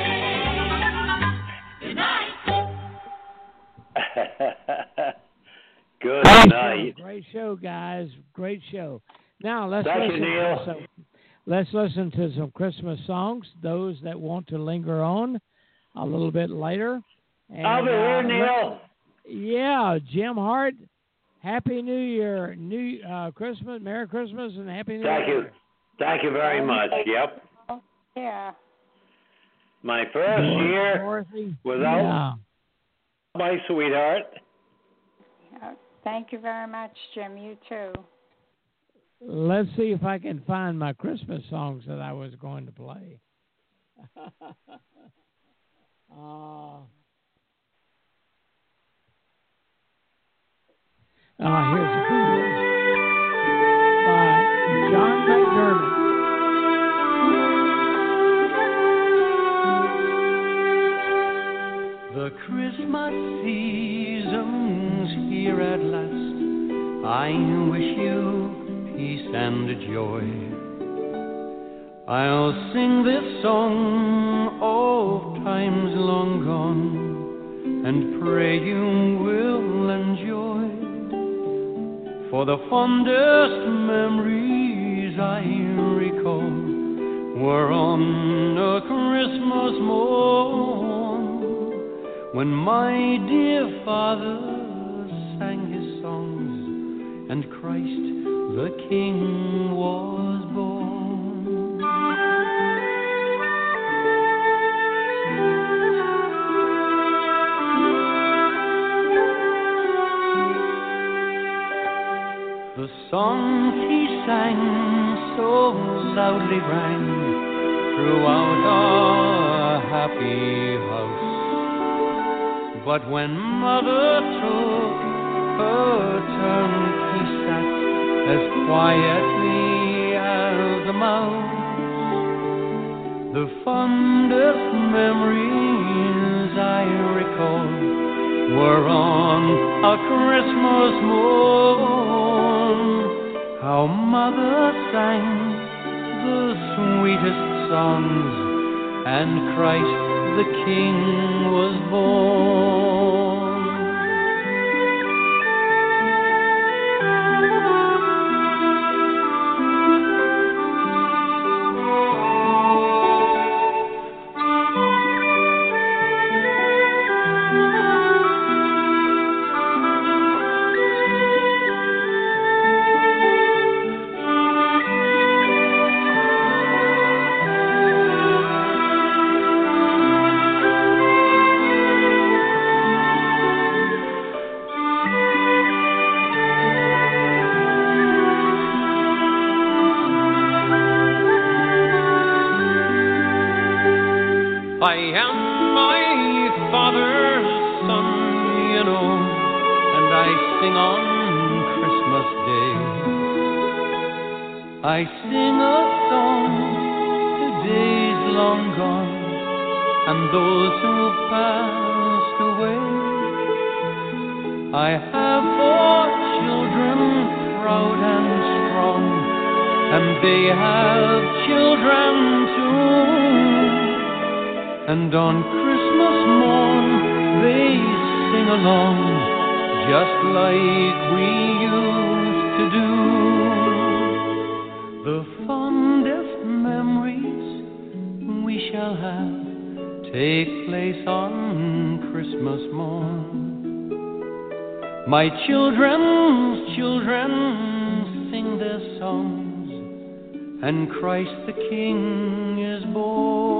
day. Good night. Good Great night. show, great show, guys. Great show. Now let's Thank you, listen Neil. to some, let's listen to some Christmas songs. Those that want to linger on a little bit later. And, I'll be here, uh, Neil. Yeah, Jim Hart. Happy New Year, New uh, Christmas, Merry Christmas, and Happy New Thank Year. you. Thank you very much. Yep. Yeah. My first Dorothy, year Dorothy. without Yeah. my sweetheart. Uh, Thank you very much, Jim. You too. Let's see if I can find my Christmas songs that I was going to play. uh, Uh, here's a good one by John McDermott. The Christmas season's here at last. I wish you peace and joy. I'll sing this song of times long gone and pray you will enjoy. For the fondest memories I recall were on a Christmas morn when my dear father sang his songs and Christ the King was born. The songs he sang so loudly rang throughout our happy house. But when Mother took her turn, he sat as quietly as a mouse. The fondest memories I recall were on a Christmas morn. How Mother sang the sweetest songs and Christ the King was born. I am my father's son, you know. I sing on Christmas Day. I sing a song to days long gone and those who've passed away. I have four children proud and strong, and they have children too. And on Christmas morn they sing along, just like we used to do. The fondest memories we shall have take place on Christmas morn. My children's children sing their songs, and Christ the King is born.